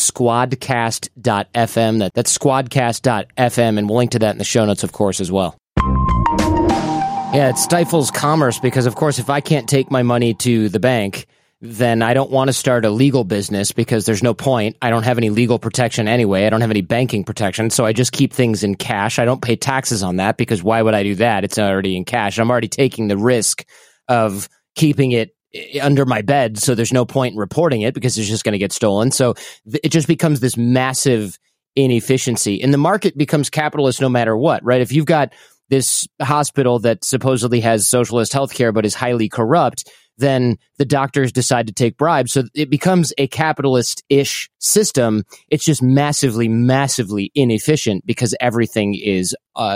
squadcast.fm. That's squadcast.fm, and we'll link to that in the show notes, of course, as well. Yeah, it stifles commerce because, of course, if I can't take my money to the bank, then I don't want to start a legal business because there's no point. I don't have any legal protection anyway. I don't have any banking protection, so I just keep things in cash. I don't pay taxes on that because why would I do that? It's already in cash. I'm already taking the risk of keeping it under my bed, so there's no point in reporting it because it's just going to get stolen. So it just becomes this massive inefficiency. And the market becomes capitalist no matter what, right? If you've got this hospital that supposedly has socialist healthcare but is highly corrupt, then the doctors decide to take bribes. So it becomes a capitalist-ish system. It's just massively, massively inefficient because everything is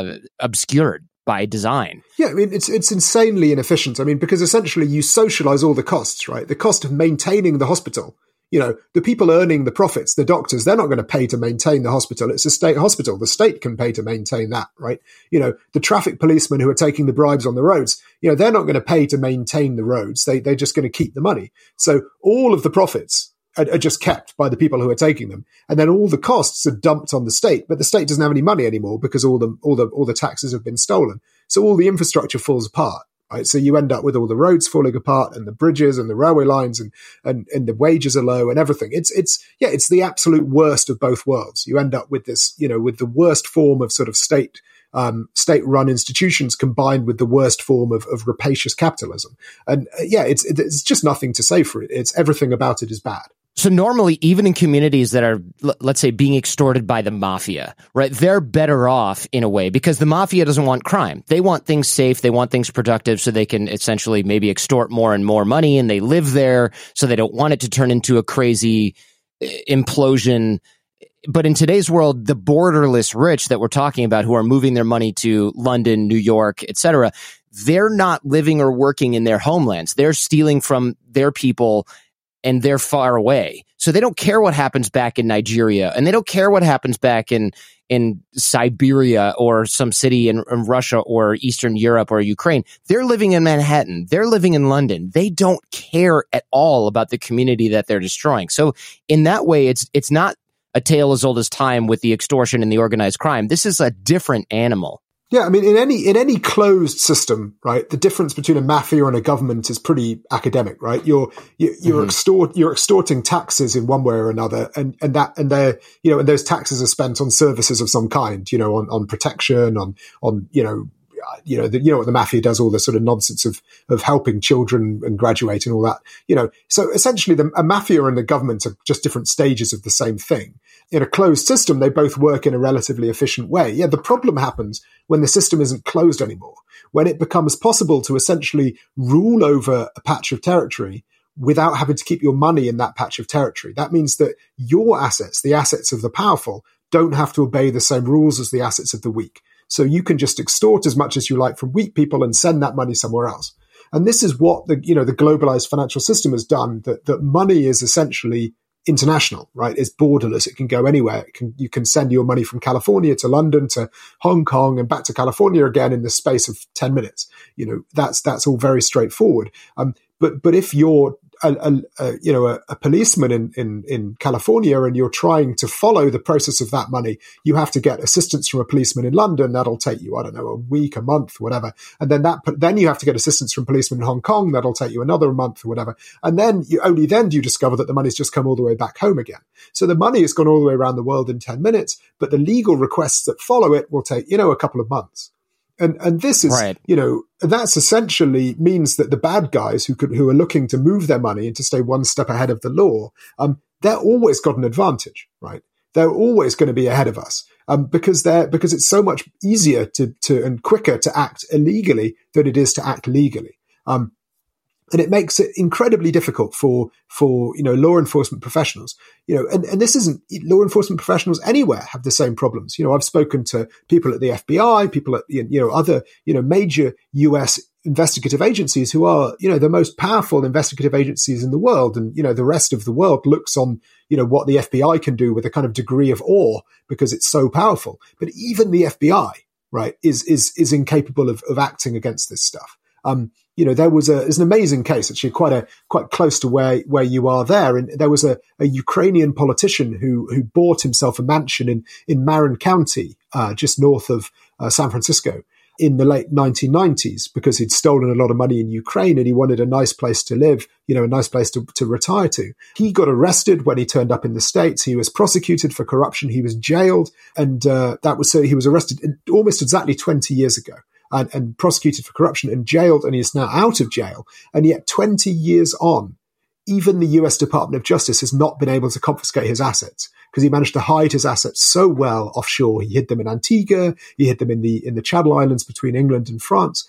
obscured by design. Yeah, I mean, it's insanely inefficient. I mean, because essentially you socialize all the costs, right? The cost of maintaining the hospital. You know, the people earning the profits, the doctors, they're not going to pay to maintain the hospital. It's a state hospital. The state can pay to maintain that, right? You know, the traffic policemen who are taking the bribes on the roads, you know, they're not going to pay to maintain the roads. They're just going to keep the money. So all of the profits are just kept by the people who are taking them. And then all the costs are dumped on the state, but the state doesn't have any money anymore because all the taxes have been stolen. So all the infrastructure falls apart. Right? So you end up with all the roads falling apart and the bridges and the railway lines and the wages are low and everything. It's the absolute worst of both worlds. You end up with this, you know, with the worst form of sort of state-run institutions combined with the worst form of rapacious capitalism. And it's just nothing to say for it. It's everything about it is bad. So normally, even in communities that are, let's say, being extorted by the mafia, right, they're better off in a way because the mafia doesn't want crime. They want things safe. They want things productive so they can essentially maybe extort more and more money, and they live there, so they don't want it to turn into a crazy implosion. But in today's world, the borderless rich that we're talking about who are moving their money to London, New York, etc., they're not living or working in their homelands. They're stealing from their people and they're far away. So they don't care what happens back in Nigeria, and they don't care what happens back in Siberia or some city in Russia or Eastern Europe or Ukraine. They're living in Manhattan. They're living in London. They don't care at all about the community that they're destroying. So in that way, it's not a tale as old as time with the extortion and the organized crime. This is a different animal. Yeah, I mean, in any closed system, right, the difference between a mafia and a government is pretty academic, right? You're extorting taxes in one way or another, and they're, you know, and those taxes are spent on services of some kind, you know, on protection, on what the mafia does, all the sort of nonsense of helping children and graduate and all that, you know. So essentially, a mafia and the government are just different stages of the same thing. In a closed system, they both work in a relatively efficient way. Yeah, the problem happens when the system isn't closed anymore, when it becomes possible to essentially rule over a patch of territory without having to keep your money in that patch of territory. That means that your assets, the assets of the powerful, don't have to obey the same rules as the assets of the weak. So you can just extort as much as you like from weak people and send that money somewhere else. And this is what the globalized financial system has done, that money is essentially international, right? It's borderless. It can go anywhere. You can send your money from California to London to Hong Kong and back to California again in the space of 10 minutes. You know, that's all very straightforward. But if you're a policeman in California and you're trying to follow the process of that money, you have to get assistance from a policeman in London. That'll take you, I don't know, a week, a month, whatever. And then you have to get assistance from a policeman in Hong Kong. That'll take you another month or whatever. And then only then do you discover that the money's just come all the way back home again. So the money has gone all the way around the world in 10 minutes, but the legal requests that follow it will take, a couple of months. And this is, right. That's essentially means that the bad guys who are looking to move their money and to stay one step ahead of the law, they're always got an advantage, right? They're always going to be ahead of us, because it's so much easier to and quicker to act illegally than it is to act legally. And it makes it incredibly difficult for law enforcement professionals. And this isn't, law enforcement professionals anywhere have the same problems. I've spoken to people at the FBI, people at other major US investigative agencies who are the most powerful investigative agencies in the world, and the rest of the world looks on what the FBI can do with a kind of degree of awe because it's so powerful. But even the FBI, right, is incapable of acting against this stuff. There's an amazing case, actually, quite close to where you are there. And there was a Ukrainian politician who bought himself a mansion in Marin County, just north of San Francisco, in the late 1990s, because he'd stolen a lot of money in Ukraine and he wanted a nice place to live, a nice place to retire to. He got arrested when he turned up in the States. He was prosecuted for corruption. He was jailed. And he was arrested almost exactly 20 years ago. And prosecuted for corruption and jailed, and he is now out of jail. And yet 20 years on, even the US Department of Justice has not been able to confiscate his assets because he managed to hide his assets so well offshore. He hid them in Antigua. He hid them in the Channel Islands between England and France.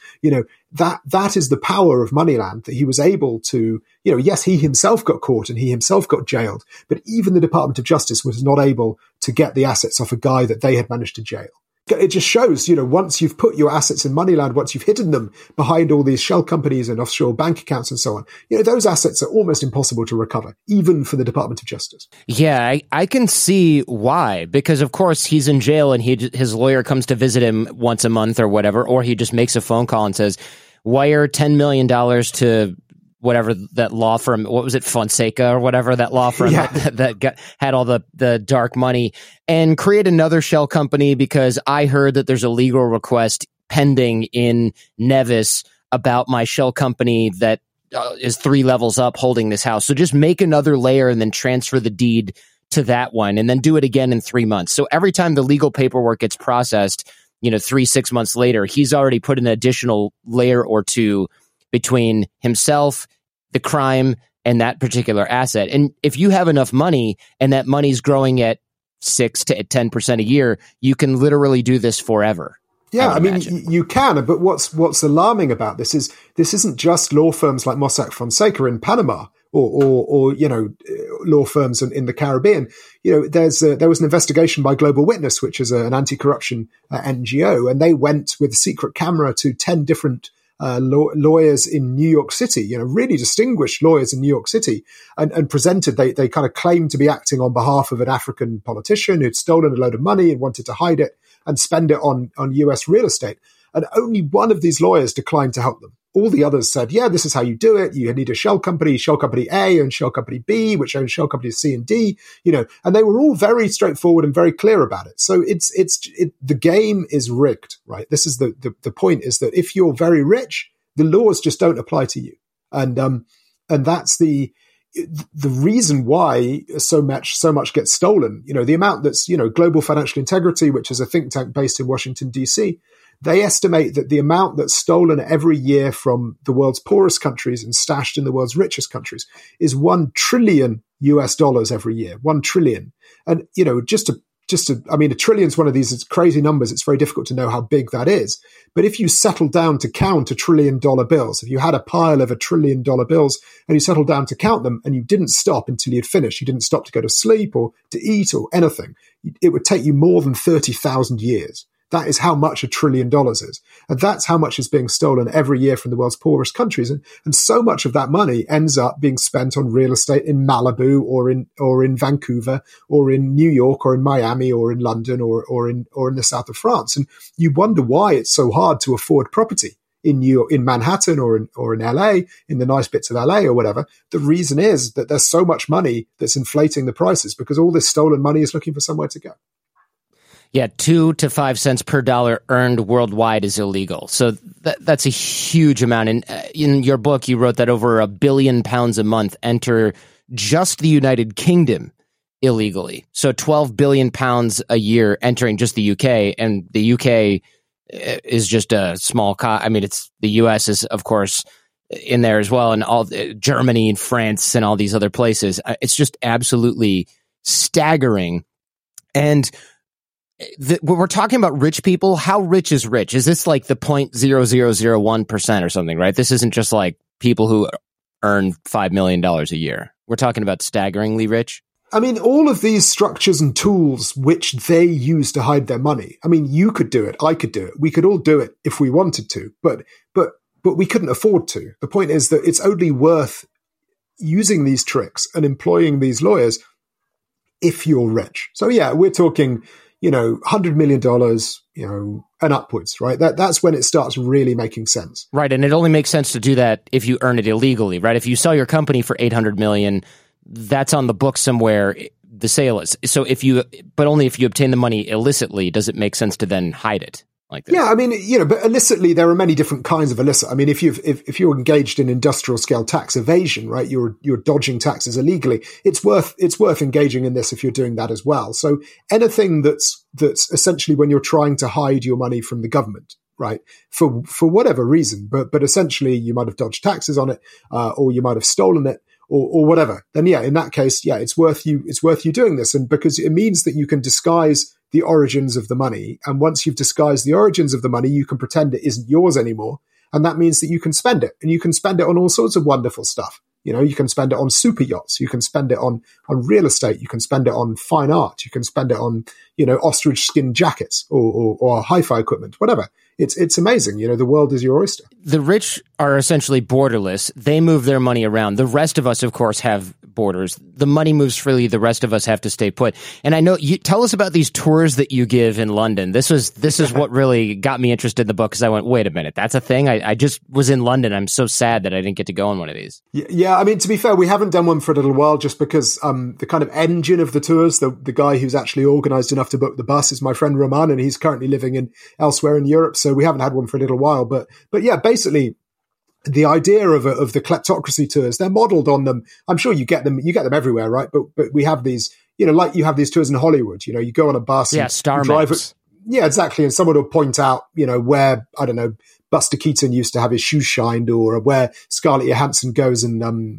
That is the power of Moneyland, that he was able to, yes, he himself got caught and he himself got jailed, but even the Department of Justice was not able to get the assets off a guy that they had managed to jail. It just shows, once you've put your assets in Moneyland, once you've hidden them behind all these shell companies and offshore bank accounts and so on, those assets are almost impossible to recover, even for the Department of Justice. Yeah, I can see why, because of course he's in jail and his lawyer comes to visit him once a month or whatever, or he just makes a phone call and says, wire $10 million to whatever that law firm, what was it, Fonseca or whatever, that law firm that had all the dark money, and create another shell company because I heard that there's a legal request pending in Nevis about my shell company that is 3 levels up holding this house. So just make another layer and then transfer the deed to that one and then do it again in 3 months. So every time the legal paperwork gets processed, 3-6 months later, he's already put an additional layer or two between himself, the crime, and that particular asset. And if you have enough money and that money's growing at 6 to 10% a year, you can literally do this forever. Yeah, I mean, you can. But what's alarming about this is this isn't just law firms like Mossack Fonseca in Panama or law firms in the Caribbean. There was an investigation by Global Witness, which is an anti-corruption NGO, and they went with a secret camera to 10 different lawyers in New York City, really distinguished lawyers in New York City, and presented, they kind of claimed to be acting on behalf of an African politician who'd stolen a load of money and wanted to hide it and spend it on US real estate. And only one of these lawyers declined to help them. All the others said, yeah, this is how you do it. You need a shell company A and shell company B, which owns shell companies C and D, and they were all very straightforward and very clear about it. So the game is rigged, right? This is the point, is that if you're very rich, the laws just don't apply to you. And that's the reason why so much gets stolen. The amount that's, Global Financial Integrity, which is a think tank based in Washington, DC, they estimate that the amount that's stolen every year from the world's poorest countries and stashed in the world's richest countries is $1 trillion every year. 1 trillion. And, a trillion is one of these crazy numbers. It's very difficult to know how big that is. But if you settle down to count $1 trillion bills, if you had a pile of $1 trillion bills and you settled down to count them and you didn't stop until you'd finished, you didn't stop to go to sleep or to eat or anything, it would take you more than 30,000 years. That is how much $1 trillion is. And that's how much is being stolen every year from the world's poorest countries. And so much of that money ends up being spent on real estate in Malibu or in Vancouver or in New York or in Miami or in London or in the south of France. And you wonder why it's so hard to afford property in New York, in Manhattan or in LA, in the nice bits of LA or whatever. The reason is that there's so much money that's inflating the prices because all this stolen money is looking for somewhere to go. Yeah, 2 to 5 cents per dollar earned worldwide is illegal. So that's a huge amount. And in your book, you wrote that over £1 billion a month enter just the United Kingdom illegally. So 12 billion pounds a year entering just the UK, and the UK is just a small it's the US is of course in there as well, and all Germany and France and all these other places. It's just absolutely staggering. And when we're talking about rich people, how rich is rich? Is this like the 0.0001% or something, right? This isn't just like people who earn $5 million a year. We're talking about staggeringly rich. I mean, all of these structures and tools which they use to hide their money. I mean, you could do it. I could do it. We could all do it if we wanted to, but we couldn't afford to. The point is that it's only worth using these tricks and employing these lawyers if you're rich. So yeah, we're talking, $100 million, and upwards, right? That's when it starts really making sense. Right. And it only makes sense to do that if you earn it illegally, right? If you sell your company for 800 million, that's on the book somewhere, the sale is. So but only if you obtain the money illicitly, does it make sense to then hide it like this? Yeah, I mean, but illicitly, there are many different kinds of illicit. I mean, if you're engaged in industrial scale tax evasion, right, you're dodging taxes illegally. It's worth engaging in this if you're doing that as well. So anything that's essentially when you're trying to hide your money from the government, right, for whatever reason, but essentially you might have dodged taxes on it, or you might have stolen it, or whatever, then yeah, in that case, yeah, it's worth you doing this. And because it means that you can disguise the origins of the money. And once you've disguised the origins of the money, you can pretend it isn't yours anymore. And that means that you can spend it, and you can spend it on all sorts of wonderful stuff. You can spend it on super yachts. You can spend it on real estate. You can spend it on fine art. You can spend it on, ostrich skin jackets or hi-fi equipment, whatever. It's amazing. The world is your oyster. The rich are essentially borderless. They move their money around. The rest of us, of course, have borders. The money moves freely. The rest of us have to stay put. And I know tell us about these tours that you give in London. This is what really got me interested in the book, because I went, wait a minute, that's a thing? I just was in London. I'm so sad that I didn't get to go on one of these. Yeah, I mean, to be fair, we haven't done one for a little while just because the kind of engine of the tours, the guy who's actually organized enough to book the bus is my friend Roman, and he's currently living elsewhere in Europe. So we haven't had one for a little while. But yeah, basically, the idea of the kleptocracy tours, they're modeled on them. I'm sure you get them everywhere, right? But we have these, like you have these tours in Hollywood, you go on a bus. Yeah, Star Maps. Yeah, exactly. And someone will point out, where, I don't know, Buster Keaton used to have his shoes shined, or where Scarlett Johansson goes and,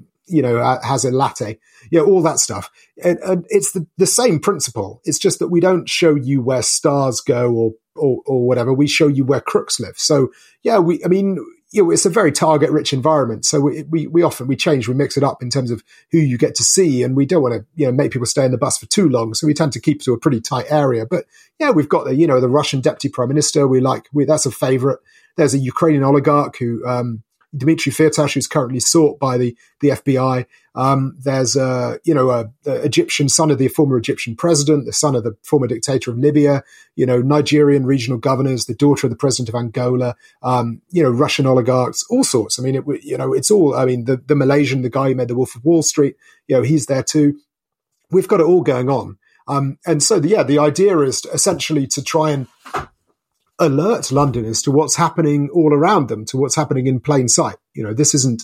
has a latte, all that stuff. And it's the same principle. It's just that we don't show you where stars go or whatever. We show you where crooks live. So yeah, it's a very target rich environment. So we often mix it up in terms of who you get to see, and we don't want to, make people stay in the bus for too long. So we tend to keep to a pretty tight area. But yeah, we've got the Russian deputy prime minister. That's a favorite. There's a Ukrainian oligarch who, Dmitry Firtash, who's currently sought by the FBI. There's a Egyptian son of the former Egyptian president, the son of the former dictator of Libya, Nigerian regional governors, the daughter of the president of Angola, Russian oligarchs, all sorts. I mean, it's all, the Malaysian, the guy who made the Wolf of Wall Street, he's there too. We've got it all going on. And so the idea is essentially to try and alert Londoners to what's happening all around them, to what's happening in plain sight. This isn't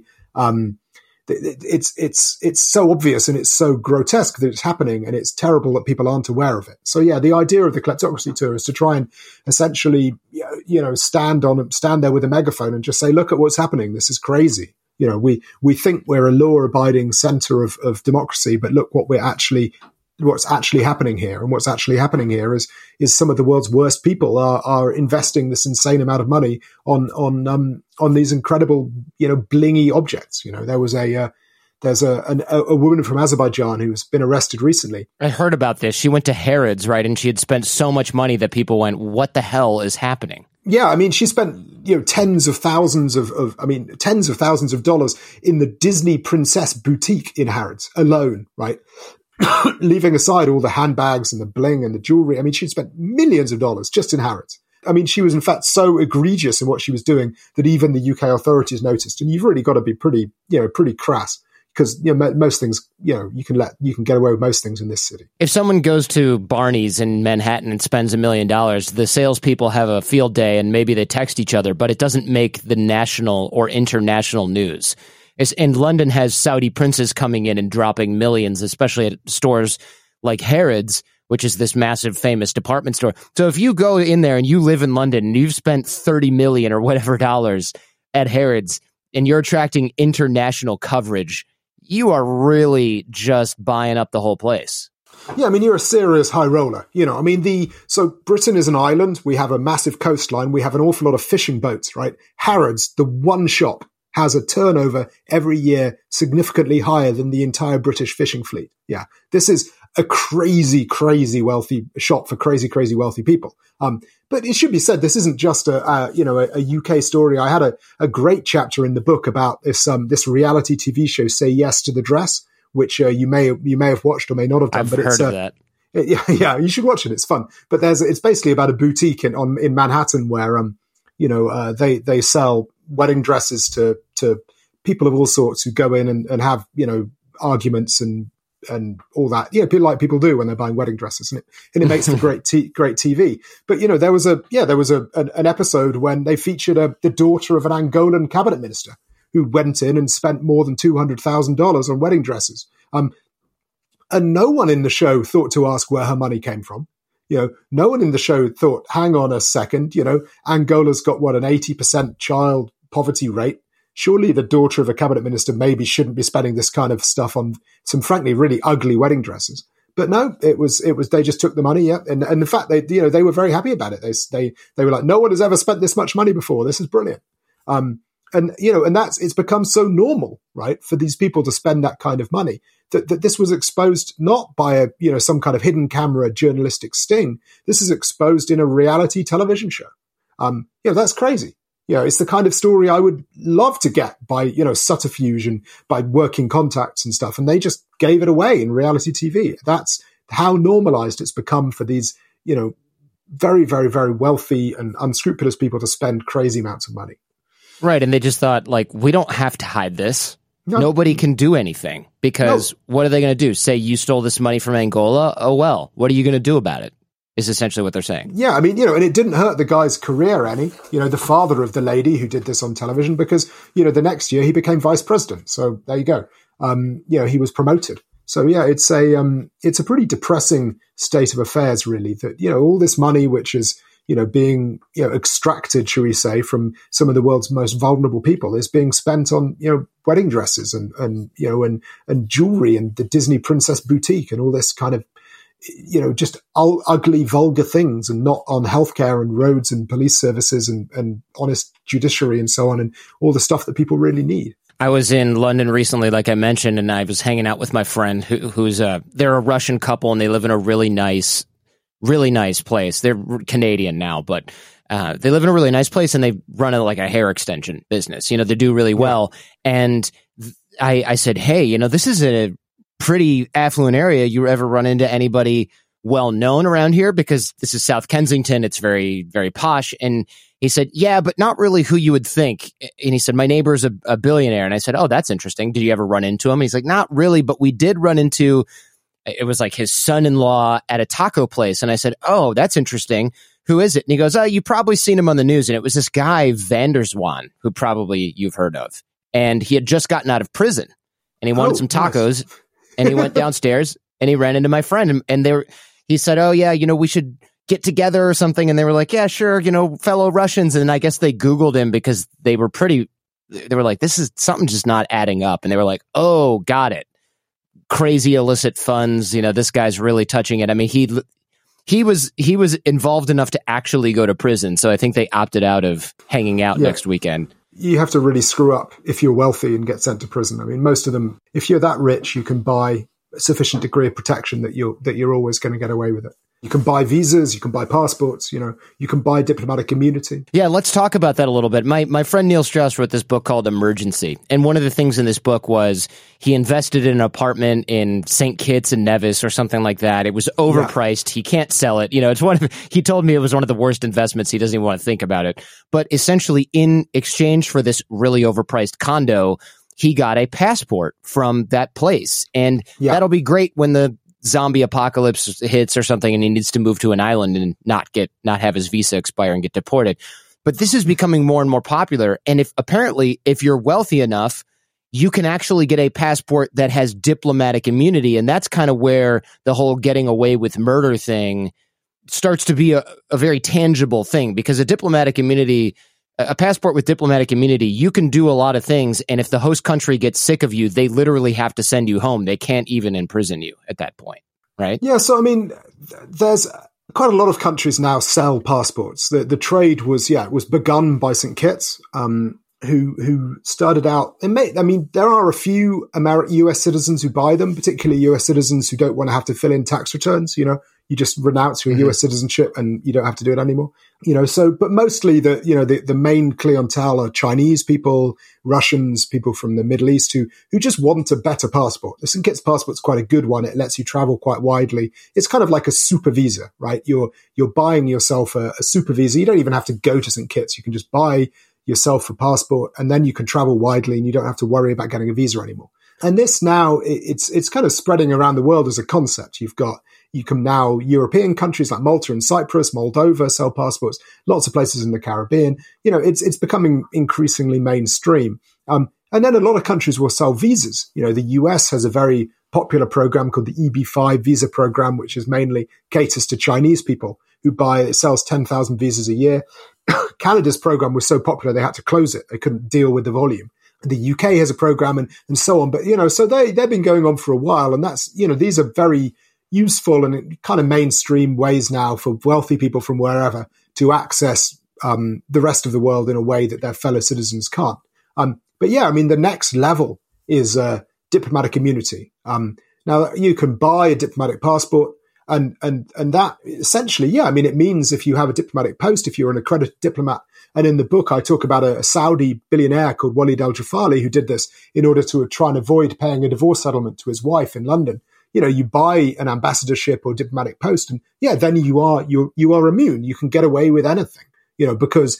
it's so obvious and it's so grotesque that it's happening, and it's terrible that people aren't aware of it. So yeah, the idea of the kleptocracy tour is to try and essentially, stand there with a megaphone and just say, look at what's happening. This is crazy. We think we're a law-abiding center of democracy, but look what's actually happening here. And what's actually happening here is some of the world's worst people are investing this insane amount of money on these incredible, blingy objects. There was there's a woman from Azerbaijan who's been arrested recently. I heard about this. She went to Harrods, right? And she had spent so much money that people went, what the hell is happening? Yeah, I mean, she spent tens of thousands of dollars in the Disney Princess boutique in Harrods alone, right? Leaving aside all the handbags and the bling and the jewelry. I mean, she'd spent millions of dollars just in Harrods. I mean, she was in fact so egregious in what she was doing that even the UK authorities noticed. And you've really got to be pretty crass. Because most things, you can get away with most things in this city. If someone goes to Barney's in Manhattan and spends $1 million, the salespeople have a field day and maybe they text each other, but it doesn't make the national or international news. And London has Saudi princes coming in and dropping millions, especially at stores like Harrods, which is this massive famous department store. So if you go in there and you live in London and you've spent $30 million or whatever dollars at Harrods and you're attracting international coverage, you are really just buying up the whole place. Yeah, I mean, you're a serious high roller. So Britain is an island. We have a massive coastline. We have an awful lot of fishing boats, right? Harrods, the one shop, has a turnover every year significantly higher than the entire British fishing fleet. Yeah, this is a crazy, crazy wealthy shop for crazy, crazy wealthy people. But it should be said, this isn't just a UK story. I had a great chapter in the book about this reality TV show, Say Yes to the Dress, which you may have watched or may not have done. I've heard of that. Yeah, you should watch it. It's fun. But it's basically about a boutique in Manhattan where they sell wedding dresses to people of all sorts who go in and have arguments and all that, like people do when they're buying wedding dresses, and it makes for great TV. But there was an episode when they featured the daughter of an Angolan cabinet minister who went in and spent more than $200,000 on wedding dresses. And no one in the show thought to ask where her money came from. No one in the show thought, hang on a second, Angola's got an 80% child poverty rate. Surely the daughter of a cabinet minister maybe shouldn't be spending this kind of stuff on some frankly really ugly wedding dresses. But no, it was they just took the money, yeah. And in fact they were very happy about it. They were like, no one has ever spent this much money before. This is brilliant. And it's become so normal, right, for these people to spend that kind of money that this was exposed not by some kind of hidden camera journalistic sting. This is exposed in a reality television show. That's crazy. It's the kind of story I would love to get by, subterfuge and by working contacts and stuff. And they just gave it away in reality TV. That's how normalized it's become for these, very, very, very wealthy and unscrupulous people to spend crazy amounts of money. Right. And they just thought, we don't have to hide this. No. Nobody can do anything because What are they going to do? Say you stole this money from Angola? Oh, well, what are you going to do about it? Is essentially what they're saying. Yeah, I mean, and it didn't hurt the guy's career any, the father of the lady who did this on television, because, the next year he became vice president. So there you go. He was promoted. So yeah, it's a pretty depressing state of affairs, really, that, all this money, which is, being, extracted, shall we say, from some of the world's most vulnerable people, is being spent on, wedding dresses and jewelry and the Disney Princess Boutique and all this kind of, just ugly, vulgar things, and not on healthcare and roads and police services and honest judiciary and so on, and all the stuff that people really need. I was in London recently, like I mentioned, and I was hanging out with my friend who's they're a Russian couple, and they live in a really nice place. They're Canadian now, but they live in a really nice place, and they run a hair extension business. They do really well. And I said, hey, this is a pretty affluent area. You ever run into anybody well known around here? Because this is South Kensington. It's very, very posh. And he said, yeah, but not really who you would think. And he said, my neighbor's a billionaire. And I said, oh, that's interesting. Did you ever run into him? And he's like, not really, but we did run into, it was his son-in-law at a taco place. And I said, oh, that's interesting. Who is it? And he goes, oh, you've probably seen him on the news. And it was this guy, Van der Zwaan, who probably you've heard of. And he had just gotten out of prison and he wanted some tacos. Nice. And he went downstairs and he ran into my friend and he said, oh yeah, we should get together or something. And they were like, yeah, sure. Fellow Russians. And I guess they Googled him because they were like, this is something just not adding up. And they were like, oh, got it. Crazy illicit funds. This guy's really touching it. I mean, he was involved enough to actually go to prison. So I think they opted out of hanging out next weekend. You have to really screw up if you're wealthy and get sent to prison. I mean, most of them, if you're that rich, you can buy a sufficient degree of protection that you're always going to get away with it. You can buy visas, you can buy passports, you can buy diplomatic immunity. Yeah, let's talk about that a little bit. My friend Neil Strauss wrote this book called Emergency. And one of the things in this book was he invested in an apartment in St. Kitts and Nevis or something like that. It was overpriced. Yeah. He can't sell it. He told me it was one of the worst investments. He doesn't even want to think about it. But essentially, in exchange for this really overpriced condo, he got a passport from that place. And that'll be great when the zombie apocalypse hits or something and he needs to move to an island and not have his visa expire and get deported. But this is becoming more and more popular. And if you're wealthy enough, you can actually get a passport that has diplomatic immunity. And that's kind of where the whole getting away with murder thing starts to be a very tangible thing, because a passport with diplomatic immunity, you can do a lot of things. And if the host country gets sick of you, they literally have to send you home. They can't even imprison you at that point, right? Yeah. So, there's quite a lot of countries now sell passports. The trade was begun by St. Kitts, who started out. There are a few US citizens who buy them, particularly US citizens who don't want to have to fill in tax returns. You just renounce your US citizenship and you don't have to do it anymore. But mostly the main clientele are Chinese people, Russians, people from the Middle East who just want a better passport. The St. Kitts passport's quite a good one. It lets you travel quite widely. It's kind of like a super visa, right? You're buying yourself a super visa. You don't even have to go to St. Kitts. You can just buy yourself a passport and then you can travel widely and you don't have to worry about getting a visa anymore. And this now, it's kind of spreading around the world as a concept. You can now, European countries like Malta and Cyprus, Moldova sell passports, lots of places in the Caribbean. It's becoming increasingly mainstream. And then a lot of countries will sell visas. The US has a very popular program called the EB-5 visa program, which is mainly caters to Chinese people it sells 10,000 visas a year. Canada's program was so popular, they had to close it. They couldn't deal with the volume. The UK has a program and so on. But, so they've been going on for a while. And that's, these are very useful and kind of mainstream ways now for wealthy people from wherever to access the rest of the world in a way that their fellow citizens can't. The next level is diplomatic immunity. Now, you can buy a diplomatic passport. And that essentially, it means if you have a diplomatic post, if you're an accredited diplomat, and in the book, I talk about a Saudi billionaire called Walid al-Jafali who did this in order to try and avoid paying a divorce settlement to his wife in London. You buy an ambassadorship or diplomatic post and then you are immune. You can get away with anything, because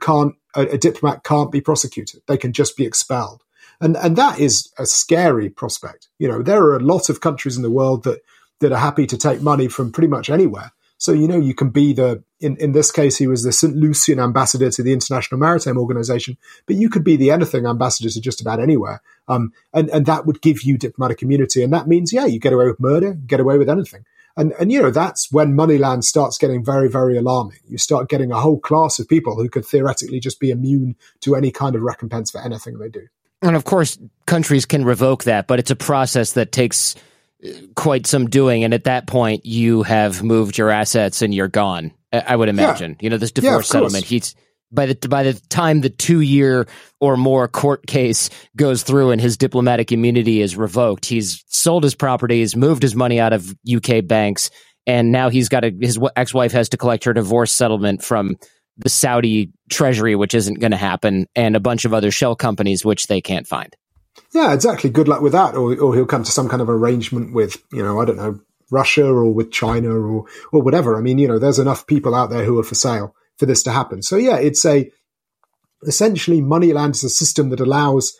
a diplomat can't be prosecuted. They can just be expelled. And that is a scary prospect. There are a lot of countries in the world that are happy to take money from pretty much anywhere. So, you can be in this case, he was the St. Lucian ambassador to the International Maritime Organization, but you could be the anything ambassador to just about anywhere. And that would give you diplomatic immunity. And that means, you get away with murder, get away with anything. And that's when Moneyland starts getting very, very alarming. You start getting a whole class of people who could theoretically just be immune to any kind of recompense for anything they do. And of course, countries can revoke that, but it's a process that takes quite some doing, and at that point you have moved your assets and you're gone, I would imagine. This divorce settlement, by the time the 2-year or more court case goes through and his diplomatic immunity is revoked, he's sold his properties, moved his money out of UK banks, and now his ex-wife has to collect her divorce settlement from the Saudi treasury, which isn't going to happen, and a bunch of other shell companies which they can't find. Yeah, exactly. Good luck with that. Or he'll come to some kind of arrangement with, I don't know, Russia or with China or whatever. There's enough people out there who are for sale for this to happen. So yeah, it's essentially Moneyland is a system that allows,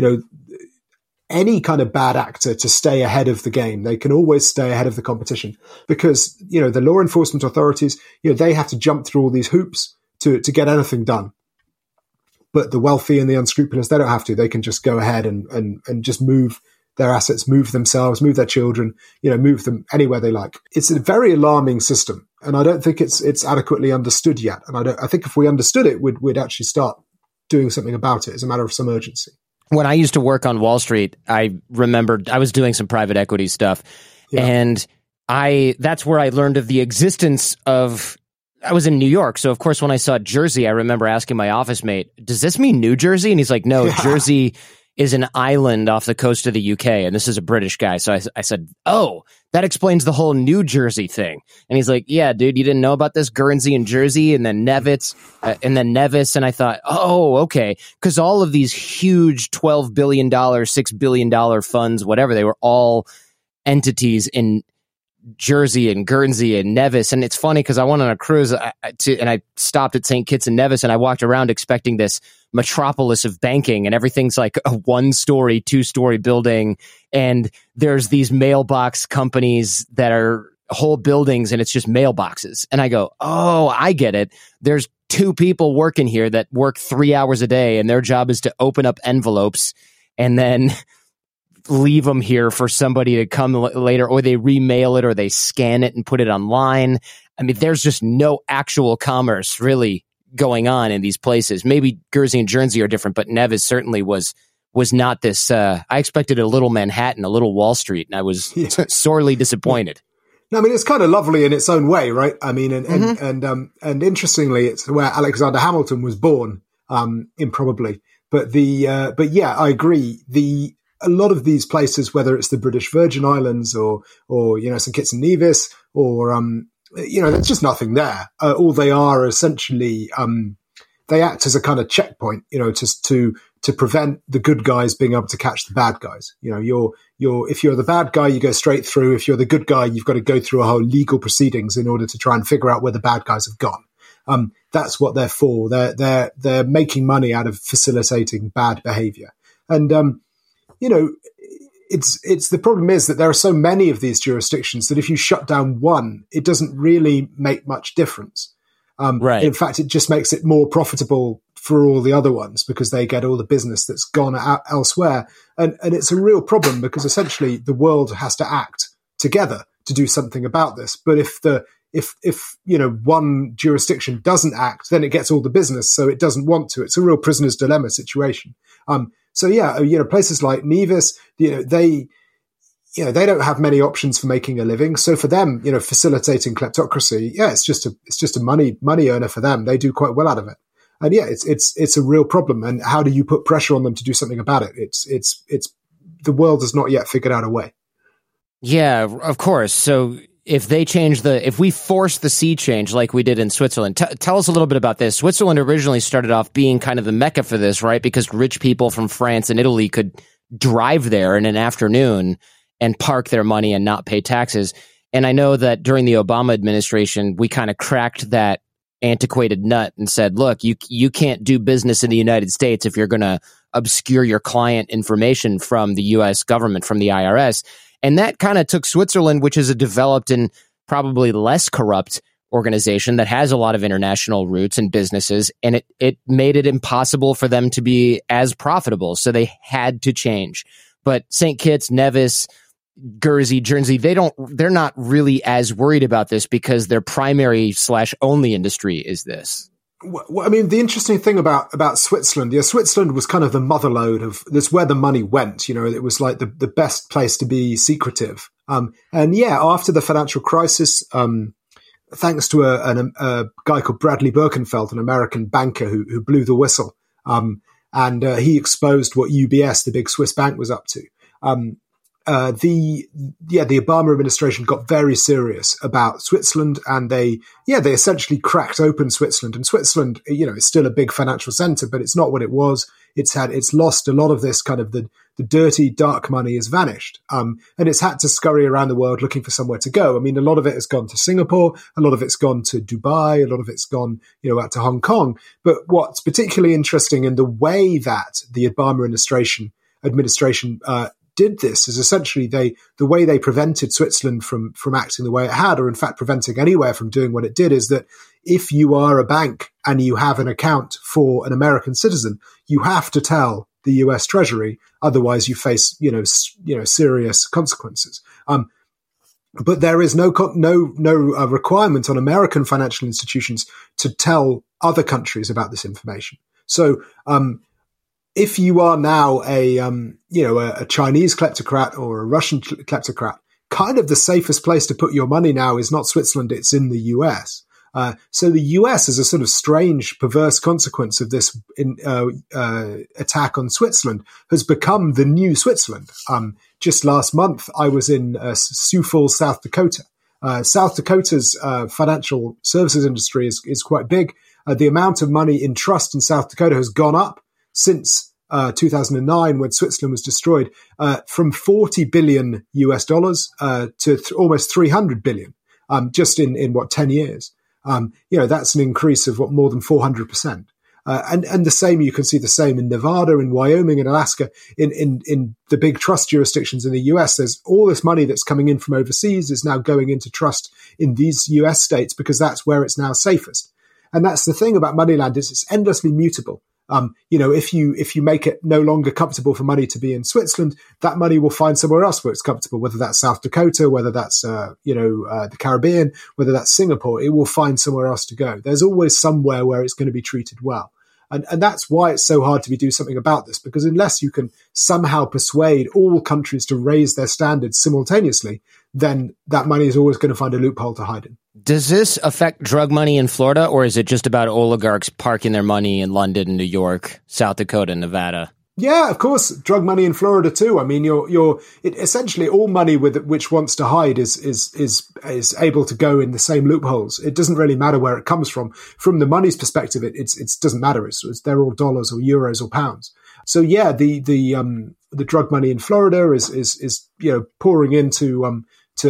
any kind of bad actor to stay ahead of the game. They can always stay ahead of the competition because, the law enforcement authorities, they have to jump through all these hoops to get anything done. But the wealthy and the unscrupulous, they don't have to. They can just go ahead and just move their assets, move themselves, move their children, move them anywhere they like. It's a very alarming system, and I don't think it's adequately understood yet. And I think if we understood it, we'd actually start doing something about it as a matter of some urgency. When I used to work on Wall Street, I remembered I was doing some private equity stuff, and that's where I learned of the existence of. I was in New York, so of course when I saw Jersey, I remember asking my office mate, does this mean New Jersey? And he's like, no, Jersey is an island off the coast of the UK. And this is a British guy. So I said, oh, that explains the whole New Jersey thing. And he's like, yeah, dude, you didn't know about this? Guernsey and Jersey and then Nevis. And I thought, oh, okay. Because all of these huge $12 billion, $6 billion funds, whatever, they were all entities in Jersey and Guernsey and Nevis. And it's funny because I went on a cruise and I stopped at St. Kitts and Nevis and I walked around expecting this metropolis of banking and everything's like a 1-story, 2-story building. And there's these mailbox companies that are whole buildings and it's just mailboxes. And I go, oh, I get it. There's 2 people working here that work 3 hours a day and their job is to open up envelopes and then leave them here for somebody to come later, or they remail it or they scan it and put it online. I mean, there's just no actual commerce really going on in these places. Maybe Guernsey and Jersey are different, but Nevis certainly was not this. I expected a little Manhattan, a little Wall Street, and I was sorely disappointed. No, I mean, it's kind of lovely in its own way, right? I mean, and interestingly, it's where Alexander Hamilton was born, improbably. But yeah, I agree. A lot of these places, whether it's the British Virgin Islands or St. Kitts and Nevis, or there's just nothing there. All they are essentially, they act as a kind of checkpoint, just to prevent the good guys being able to catch the bad guys. If you're the bad guy, you go straight through. If you're the good guy, you've got to go through a whole legal proceedings in order to try and figure out where the bad guys have gone. That's what they're for. They're making money out of facilitating bad behavior. And, it's the problem is that there are so many of these jurisdictions that if you shut down one, it doesn't really make much difference. Right. In fact, it just makes it more profitable for all the other ones because they get all the business that's gone out elsewhere. And it's a real problem because essentially the world has to act together to do something about this. But if one jurisdiction doesn't act, then it gets all the business, so it doesn't want to. It's a real prisoner's dilemma situation. So yeah, places like Nevis, they don't have many options for making a living. So for them, facilitating kleptocracy, yeah, it's just a money earner for them. They do quite well out of it. And yeah, it's a real problem. And how do you put pressure on them to do something about it? It's the world has not yet figured out a way. Yeah, of course. So if we force the sea change like we did in Switzerland, tell us a little bit about this. Switzerland originally started off being kind of the mecca for this, right? Because rich people from France and Italy could drive there in an afternoon and park their money and not pay taxes. And I know that during the Obama administration, we kind of cracked that antiquated nut and said, look, you can't do business in the United States if you're going to obscure your client information from the U.S. government, from the IRS. And that kind of took Switzerland, which is a developed and probably less corrupt organization that has a lot of international roots and businesses, and it made it impossible for them to be as profitable. So they had to change. But St. Kitts, Nevis, Guernsey, Jersey, they're not really as worried about this because their primary / only industry is this. Well, I mean, the interesting thing about Switzerland, Switzerland was kind of the motherlode of this, where the money went. It was like the best place to be secretive. And yeah, after the financial crisis, thanks to a guy called Bradley Birkenfeld, an American banker who blew the whistle, and he exposed what UBS, the big Swiss bank, was up to. The Obama administration got very serious about Switzerland, and they essentially cracked open Switzerland. And Switzerland, is still a big financial center, but it's not what it was. It's lost a lot of this kind of the dirty, dark money has vanished. And it's had to scurry around the world looking for somewhere to go. I mean, a lot of it has gone to Singapore, a lot of it's gone to Dubai, a lot of it's gone, out to Hong Kong. But what's particularly interesting in the way that the Obama administration did this is essentially the way they prevented Switzerland from acting the way it had, or in fact preventing anywhere from doing what it did, is that if you are a bank and you have an account for an American citizen, you have to tell the US Treasury, otherwise you face serious consequences. But there is no requirement on American financial institutions to tell other countries about this information. So if you are now a Chinese kleptocrat or a Russian kleptocrat, kind of the safest place to put your money now is not Switzerland, it's in the US. So the US, as a sort of strange, perverse consequence of this attack on Switzerland, has become the new Switzerland. Just last month, I was in Sioux Falls, South Dakota. South Dakota's financial services industry is quite big. The amount of money in trust in South Dakota has gone up since 2009, when Switzerland was destroyed, from $40 billion US dollars to almost $300 billion, just in 10 years. That's an increase of more than 400%. And the same, you can see the same in Nevada, in Wyoming, in Alaska, in the big trust jurisdictions in the US. There's all this money that's coming in from overseas is now going into trust in these US states because that's where it's now safest. And that's the thing about Moneyland, is it's endlessly mutable. If you make it no longer comfortable for money to be in Switzerland, that money will find somewhere else where it's comfortable, whether that's South Dakota, whether that's, the Caribbean, whether that's Singapore, it will find somewhere else to go. There's always somewhere where it's going to be treated well. And that's why it's so hard to do something about this, because unless you can somehow persuade all countries to raise their standards simultaneously, then that money is always going to find a loophole to hide in. Does this affect drug money in Florida, or is it just about oligarchs parking their money in London, New York, South Dakota, Nevada? Yeah, of course, drug money in Florida too. I mean, essentially all money which wants to hide is able to go in the same loopholes. It doesn't really matter where it comes from. From the money's perspective, it doesn't matter. They're all dollars or euros or pounds. So yeah, the drug money in Florida is pouring into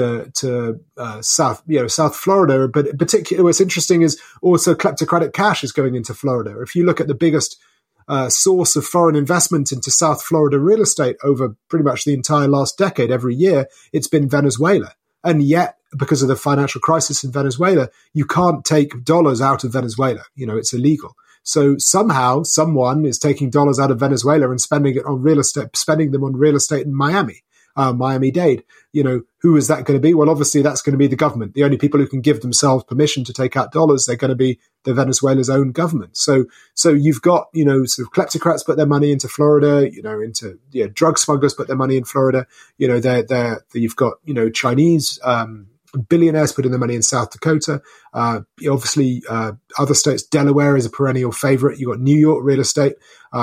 South Florida, but particularly what's interesting is also kleptocratic cash is going into Florida. If you look at the biggest source of foreign investment into South Florida real estate over pretty much the entire last decade, every year, it's been Venezuela. And yet, because of the financial crisis in Venezuela, you can't take dollars out of Venezuela. It's illegal. So somehow someone is taking dollars out of Venezuela and spending them on real estate in Miami. Miami-Dade. Who is that going to be? Well, obviously that's going to be the government. The only people who can give themselves permission to take out dollars, they're going to be the Venezuela's own government. So you've got, sort of kleptocrats put their money into Florida, into drug smugglers put their money in Florida. You've got, Chinese, billionaires putting their money in South Dakota. Obviously, other states, Delaware is a perennial favorite. You've got New York real estate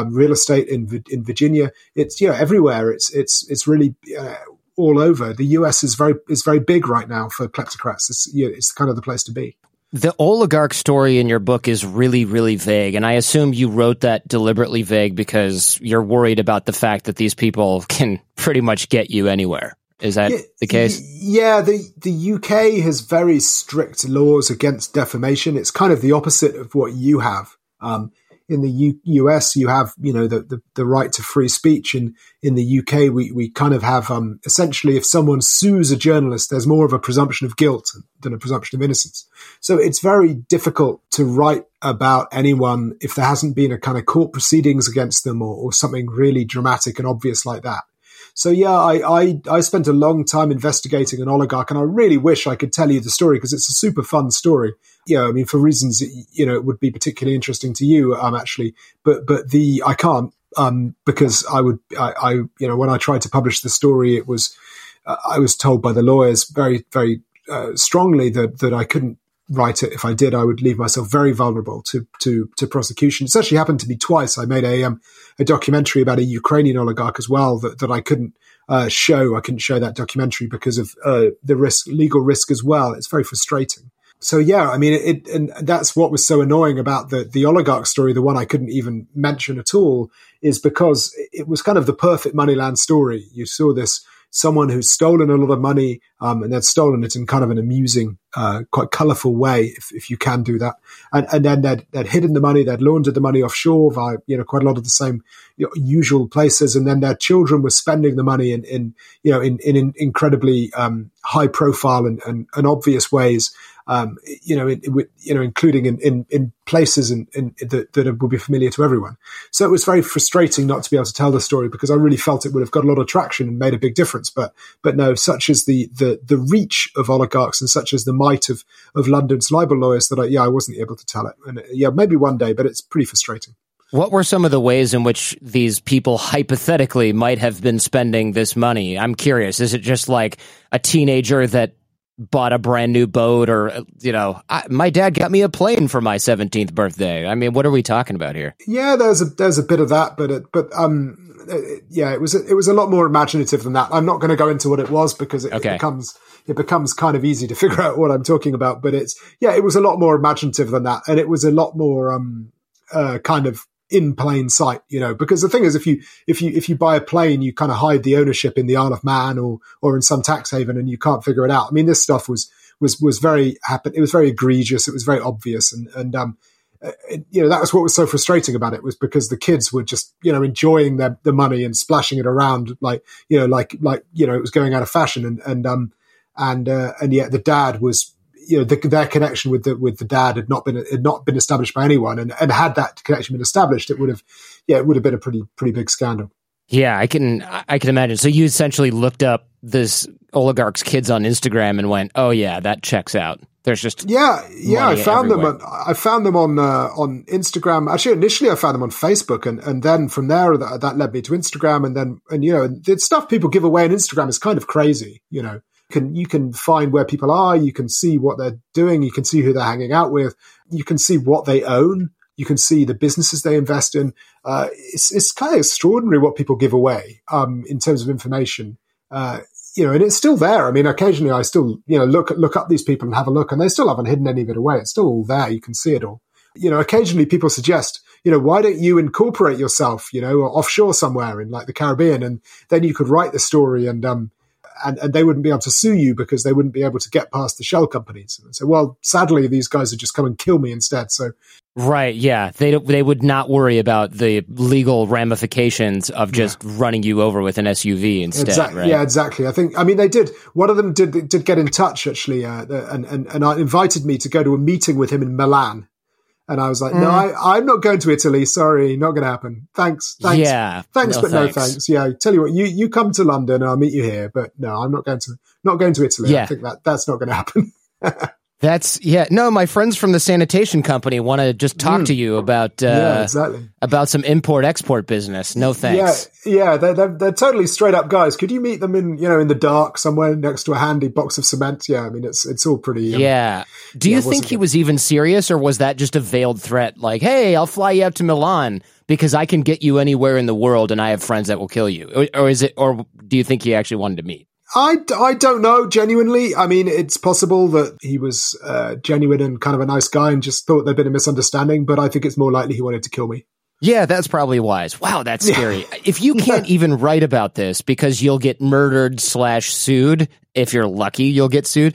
in Virginia. It's, everywhere. It's really all over. The US is very big right now for kleptocrats. It's kind of the place to be. The oligarch story in your book is really, really vague, and I assume you wrote that deliberately vague because you're worried about the fact that these people can pretty much get you anywhere. Is that the case? Yeah, the UK has very strict laws against defamation. It's kind of the opposite of what you have. In the US, you have, the right to free speech. In the UK, we kind of have, essentially, if someone sues a journalist, there's more of a presumption of guilt than a presumption of innocence. So it's very difficult to write about anyone if there hasn't been a kind of court proceedings against them or something really dramatic and obvious like that. So yeah, I spent a long time investigating an oligarch, and I really wish I could tell you the story because it's a super fun story. I mean, for reasons, it would be particularly interesting to you, actually, but I can't, because when I tried to publish the story, it was, I was told by the lawyers very, very, strongly that I couldn't write it. If I did, I would leave myself very vulnerable to prosecution. It's actually happened to me twice. I made a documentary about a Ukrainian oligarch as well that I couldn't show. I couldn't show that documentary because of the legal risk as well. It's very frustrating. So yeah, I mean, and that's what was so annoying about the oligarch story, the one I couldn't even mention at all, is because it was kind of the perfect Moneyland story. You saw this someone who's stolen a lot of money, and they'd stolen it in kind of an amusing, quite colourful way, if you can do that. And then they'd hidden the money, they'd laundered the money offshore via, quite a lot of the same usual places. And then their children were spending the money in incredibly, high profile and obvious ways. Including in places that would be familiar to everyone. So it was very frustrating not to be able to tell the story because I really felt it would have got a lot of traction and made a big difference. But no, such is the reach of oligarchs and such is the might of London's libel lawyers that I wasn't able to tell it. And maybe one day, but it's pretty frustrating. What were some of the ways in which these people hypothetically might have been spending this money? I'm curious. Is it just like a teenager that bought a brand new boat, or, my dad got me a plane for my 17th birthday. I mean, what are we talking about here? Yeah, there's a bit of that, but it was a lot more imaginative than that. I'm not going to go into what it was because it becomes kind of easy to figure out what I'm talking about. But it was a lot more imaginative than that, and it was a lot more kind of in plain sight, because the thing is, if you buy a plane, you kind of hide the ownership in the Isle of Man or in some tax haven, and you can't figure it out. I mean, this stuff was very happen. It was very egregious. It was very obvious, and that was what was so frustrating about it, was because the kids were just enjoying the money and splashing it around like it was going out of fashion, and yet the dad was. Their connection with the dad had not been established by anyone, and had that connection been established, it would have been a pretty big scandal. Yeah, I can imagine. So you essentially looked up this oligarch's kids on Instagram and went, "Oh yeah, that checks out." There's just I found them. I found them on Instagram. Actually, initially I found them on Facebook, and then from there that led me to Instagram, and the stuff people give away on Instagram is kind of crazy. You can find where people are, you can see what they're doing, you can see who they're hanging out with, you can see what they own, you can see the businesses they invest in. It's kind of extraordinary what people give away in terms of information. And it's still there. I mean, occasionally I still, look up these people and have a look, and they still haven't hidden any of it away. It's still all there. You can see it all. Occasionally people suggest, why don't you incorporate yourself, or offshore somewhere in like the Caribbean, and then you could write the story and they wouldn't be able to sue you because they wouldn't be able to get past the shell companies. And so, well, sadly, these guys would just come and kill me instead. So, right, yeah, they would not worry about the legal ramifications of just running you over with an SUV instead. Exactly. Right? Yeah, exactly. They did. One of them did get in touch actually, and invited me to go to a meeting with him in Milan. And I was like, no, I'm not going to Italy. Sorry, not going to happen. Thanks. Yeah. Thanks, but no thanks. Yeah, tell you what, you come to London and I'll meet you here. But no, I'm not going to Italy. Yeah. I think that's not going to happen. My friends from the sanitation company want to just talk to you about about some import-export business. No thanks. Yeah, they're totally straight up guys. Could you meet them in the dark somewhere next to a handy box of cement? Yeah, I mean it's all pretty. Do you think he was even serious, or was that just a veiled threat? Like, hey, I'll fly you out to Milan because I can get you anywhere in the world, and I have friends that will kill you. Or do you think he actually wanted to meet? I don't know, genuinely. I mean, it's possible that he was genuine and kind of a nice guy and just thought there'd been a misunderstanding, but I think it's more likely he wanted to kill me. Yeah, that's probably wise. Wow, that's scary. If you can't even write about this because you'll get murdered / sued, if you're lucky, you'll get sued.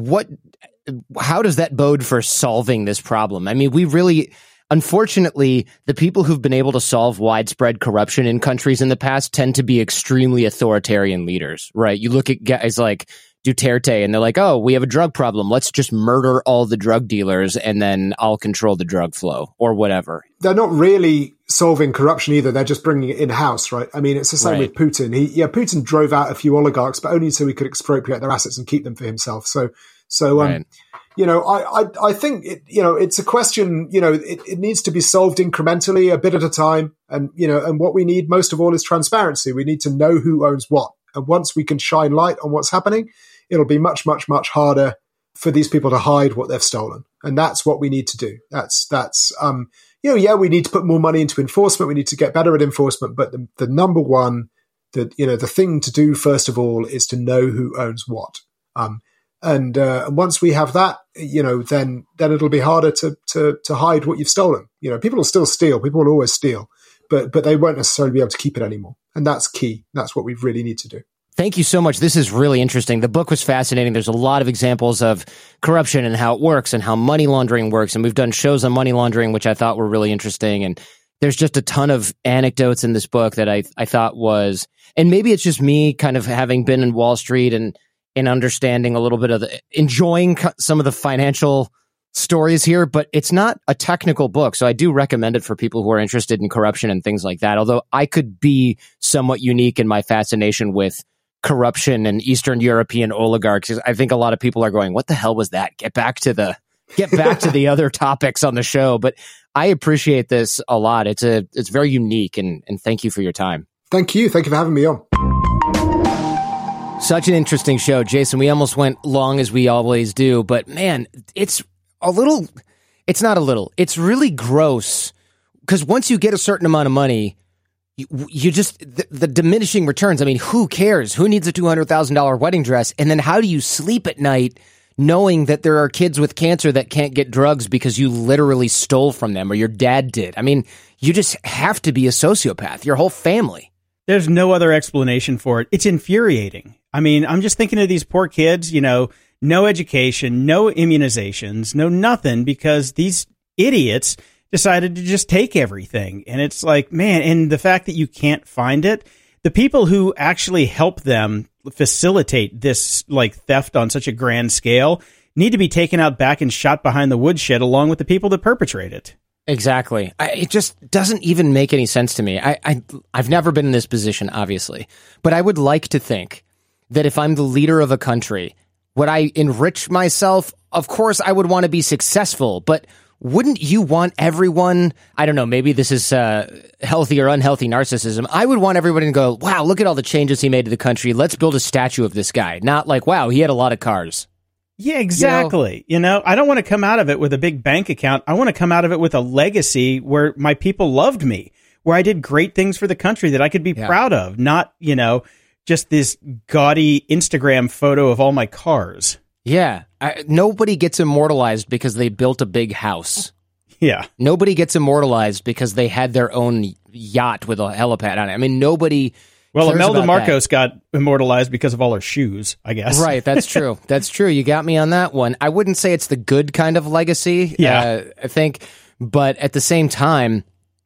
How does that bode for solving this problem? I mean, unfortunately, the people who've been able to solve widespread corruption in countries in the past tend to be extremely authoritarian leaders, right? You look at guys like Duterte and they're like, oh, we have a drug problem. Let's just murder all the drug dealers and then I'll control the drug flow or whatever. They're not really solving corruption either. They're just bringing it in-house, right? I mean, it's the same with Putin. Putin drove out a few oligarchs, but only so he could expropriate their assets and keep them for himself. So I think it's a question. It needs to be solved incrementally, a bit at a time. And what we need most of all is transparency. We need to know who owns what. And once we can shine light on what's happening, it'll be much, much, much harder for these people to hide what they've stolen. And that's what we need to do. We need to put more money into enforcement. We need to get better at enforcement. But the number one, the thing to do first of all is to know who owns what. And once we have that, then it'll be harder to hide what you've stolen. People will still steal. People will always steal, but they won't necessarily be able to keep it anymore. And that's key. That's what we really need to do. Thank you so much. This is really interesting. The book was fascinating. There's a lot of examples of corruption and how it works and how money laundering works. And we've done shows on money laundering, which I thought were really interesting. And there's just a ton of anecdotes in this book that I thought was, and maybe it's just me kind of having been in Wall Street and understanding a little bit of enjoying some of the financial stories here, but it's not a technical book. So I do recommend it for people who are interested in corruption and things like that. Although I could be somewhat unique in my fascination with corruption and Eastern European oligarchs. I think a lot of people are going, what the hell was that? Get back to the other topics on the show. But I appreciate this a lot. It's very unique, and thank you for your time. Thank you. Thank you for having me on. Such an interesting show, Jason. We almost went long as we always do, but man, it's really gross because once you get a certain amount of money, you just, the diminishing returns. I mean, who cares? Who needs a $200,000 wedding dress? And then how do you sleep at night knowing that there are kids with cancer that can't get drugs because you literally stole from them or your dad did? I mean, you just have to be a sociopath, your whole family. There's no other explanation for it. It's infuriating. I mean, I'm just thinking of these poor kids, no education, no immunizations, no nothing, because these idiots decided to just take everything. And it's like, man, and the fact that you can't find it, the people who actually help them facilitate this like theft on such a grand scale need to be taken out back and shot behind the woodshed along with the people that perpetrate it. Exactly. It just doesn't even make any sense to me. I've never been in this position, obviously, but I would like to think that if I'm the leader of a country, would I enrich myself? Of course, I would want to be successful, but wouldn't you want everyone, I don't know, maybe this is healthy or unhealthy narcissism. I would want everybody to go, wow, look at all the changes he made to the country. Let's build a statue of this guy. Not like, wow, he had a lot of cars. Yeah, exactly. I don't want to come out of it with a big bank account. I want to come out of it with a legacy where my people loved me, where I did great things for the country that I could be proud of, not, just this gaudy Instagram photo of all my cars. Yeah. Nobody gets immortalized because they built a big house. Yeah. Nobody gets immortalized because they had their own yacht with a helipad on it. I mean, nobody. Well, Imelda Marcos got immortalized because of all her shoes, I guess. Right. That's true. That's true. You got me on that one. I wouldn't say it's the good kind of legacy. Yeah. I think. But at the same time,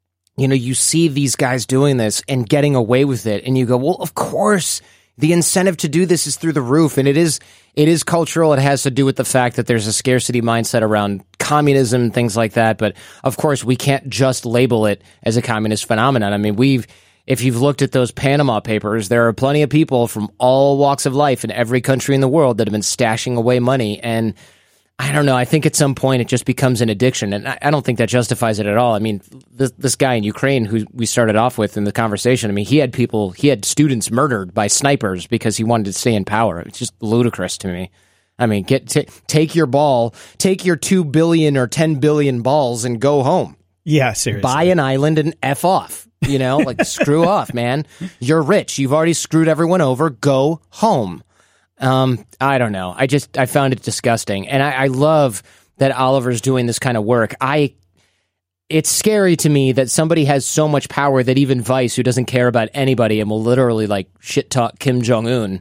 you see these guys doing this and getting away with it, and you go, well, of course, the incentive to do this is through the roof, and it is cultural. It has to do with the fact that there's a scarcity mindset around communism and things like that. But of course, we can't just label it as a communist phenomenon. I mean, if you've looked at those Panama Papers, there are plenty of people from all walks of life in every country in the world that have been stashing away money, and I don't know. I think at some point it just becomes an addiction, and I don't think that justifies it at all. I mean, this guy in Ukraine who we started off with in the conversation, I mean, he had students murdered by snipers because he wanted to stay in power. It's just ludicrous to me. I mean, take your ball, take your 2 billion or 10 billion balls and go home. Yeah, seriously. Buy an island and F off. Screw off, man. You're rich. You've already screwed everyone over. Go home. I don't know. I found it disgusting. And I love that Oliver's doing this kind of work. It's scary to me that somebody has so much power that even Vice, who doesn't care about anybody and will literally shit talk Kim Jong-un,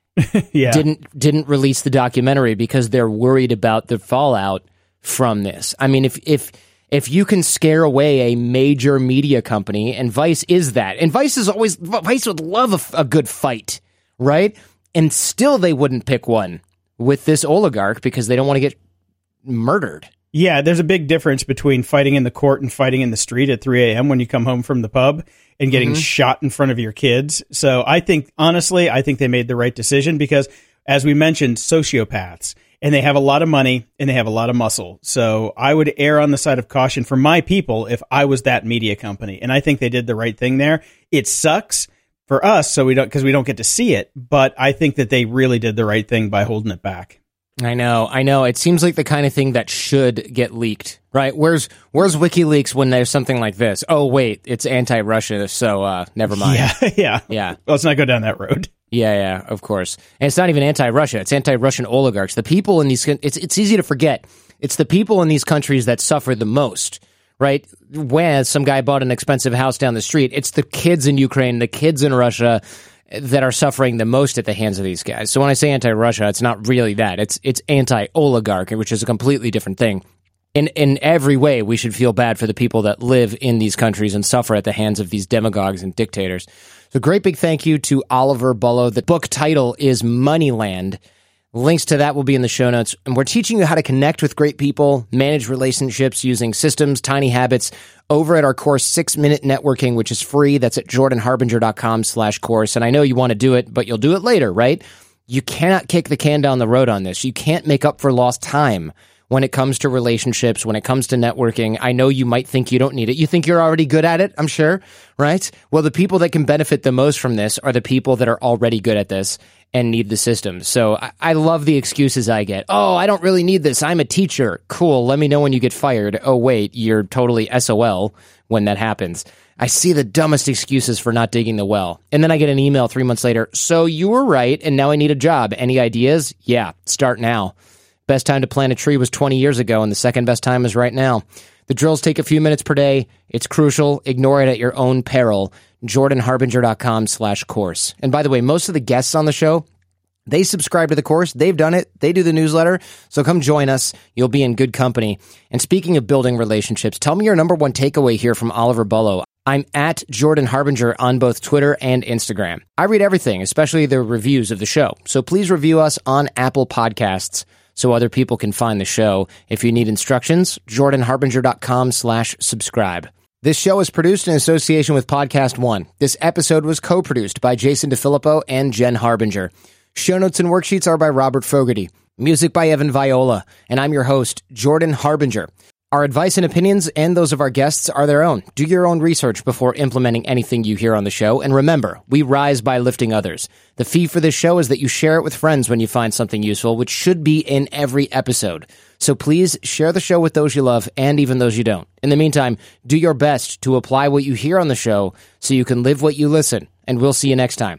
didn't release the documentary because they're worried about the fallout from this. I mean, if you can scare away a major media company, and Vice is that, and Vice would love a good fight, right? And still they wouldn't pick one with this oligarch because they don't want to get murdered. Yeah, there's a big difference between fighting in the court and fighting in the street at 3 a.m. when you come home from the pub and getting shot in front of your kids. So I think they made the right decision because, as we mentioned, sociopaths, and they have a lot of money and they have a lot of muscle. So I would err on the side of caution for my people if I was that media company. And I think they did the right thing there. It sucks for us, because we don't get to see it, but I think that they really did the right thing by holding it back. I know. It seems like the kind of thing that should get leaked, right? Where's WikiLeaks when there's something like this? Oh, wait, it's anti-Russia, so never mind. Yeah. Well, let's not go down that road. Yeah, of course. And it's not even anti-Russia. It's anti-Russian oligarchs. The people in these, it's easy to forget. It's the people in these countries that suffer the most. Right? When some guy bought an expensive house down the street, it's the kids in Ukraine, the kids in Russia that are suffering the most at the hands of these guys. So when I say anti-Russia, it's not really that. It's anti-oligarch, which is a completely different thing. In every way, we should feel bad for the people that live in these countries and suffer at the hands of these demagogues and dictators. So great big thank you to Oliver Bullough. The book title is Moneyland. Links to that will be in the show notes. And we're teaching you how to connect with great people, manage relationships using systems, tiny habits over at our course, 6-Minute Networking, which is free. That's at jordanharbinger.com/course. And I know you want to do it, but you'll do it later, right? You cannot kick the can down the road on this. You can't make up for lost time when it comes to relationships, when it comes to networking. I know you might think you don't need it. You think you're already good at it, I'm sure, right? Well, the people that can benefit the most from this are the people that are already good at this. and need the system. So I love the excuses I get. Oh, I don't really need this. I'm a teacher. Cool. Let me know when you get fired. Oh, wait, you're totally SOL when that happens. I see the dumbest excuses for not digging the well. And then I get an email 3 months later. So you were right, and now I need a job. Any ideas? Yeah, start now. Best time to plant a tree was 20 years ago, and the second best time is right now. The drills take a few minutes per day. It's crucial. Ignore it at your own peril. JordanHarbinger.com/course. And by the way, most of the guests on the show, they subscribe to the course. They've done it. They do the newsletter. So come join us. You'll be in good company. And speaking of building relationships, tell me your number one takeaway here from Oliver Bullough. I'm at Jordan Harbinger on both Twitter and Instagram. I read everything, especially the reviews of the show. So please review us on Apple Podcasts so other people can find the show. If you need instructions, jordanharbinger.com/subscribe. This show is produced in association with Podcast One. This episode was co-produced by Jason DeFilippo and Jen Harbinger. Show notes and worksheets are by Robert Fogarty. Music by Evan Viola. And I'm your host, Jordan Harbinger. Our advice and opinions and those of our guests are their own. Do your own research before implementing anything you hear on the show. And remember, we rise by lifting others. The fee for this show is that you share it with friends when you find something useful, which should be in every episode. So please share the show with those you love and even those you don't. In the meantime, do your best to apply what you hear on the show so you can live what you listen. And we'll see you next time.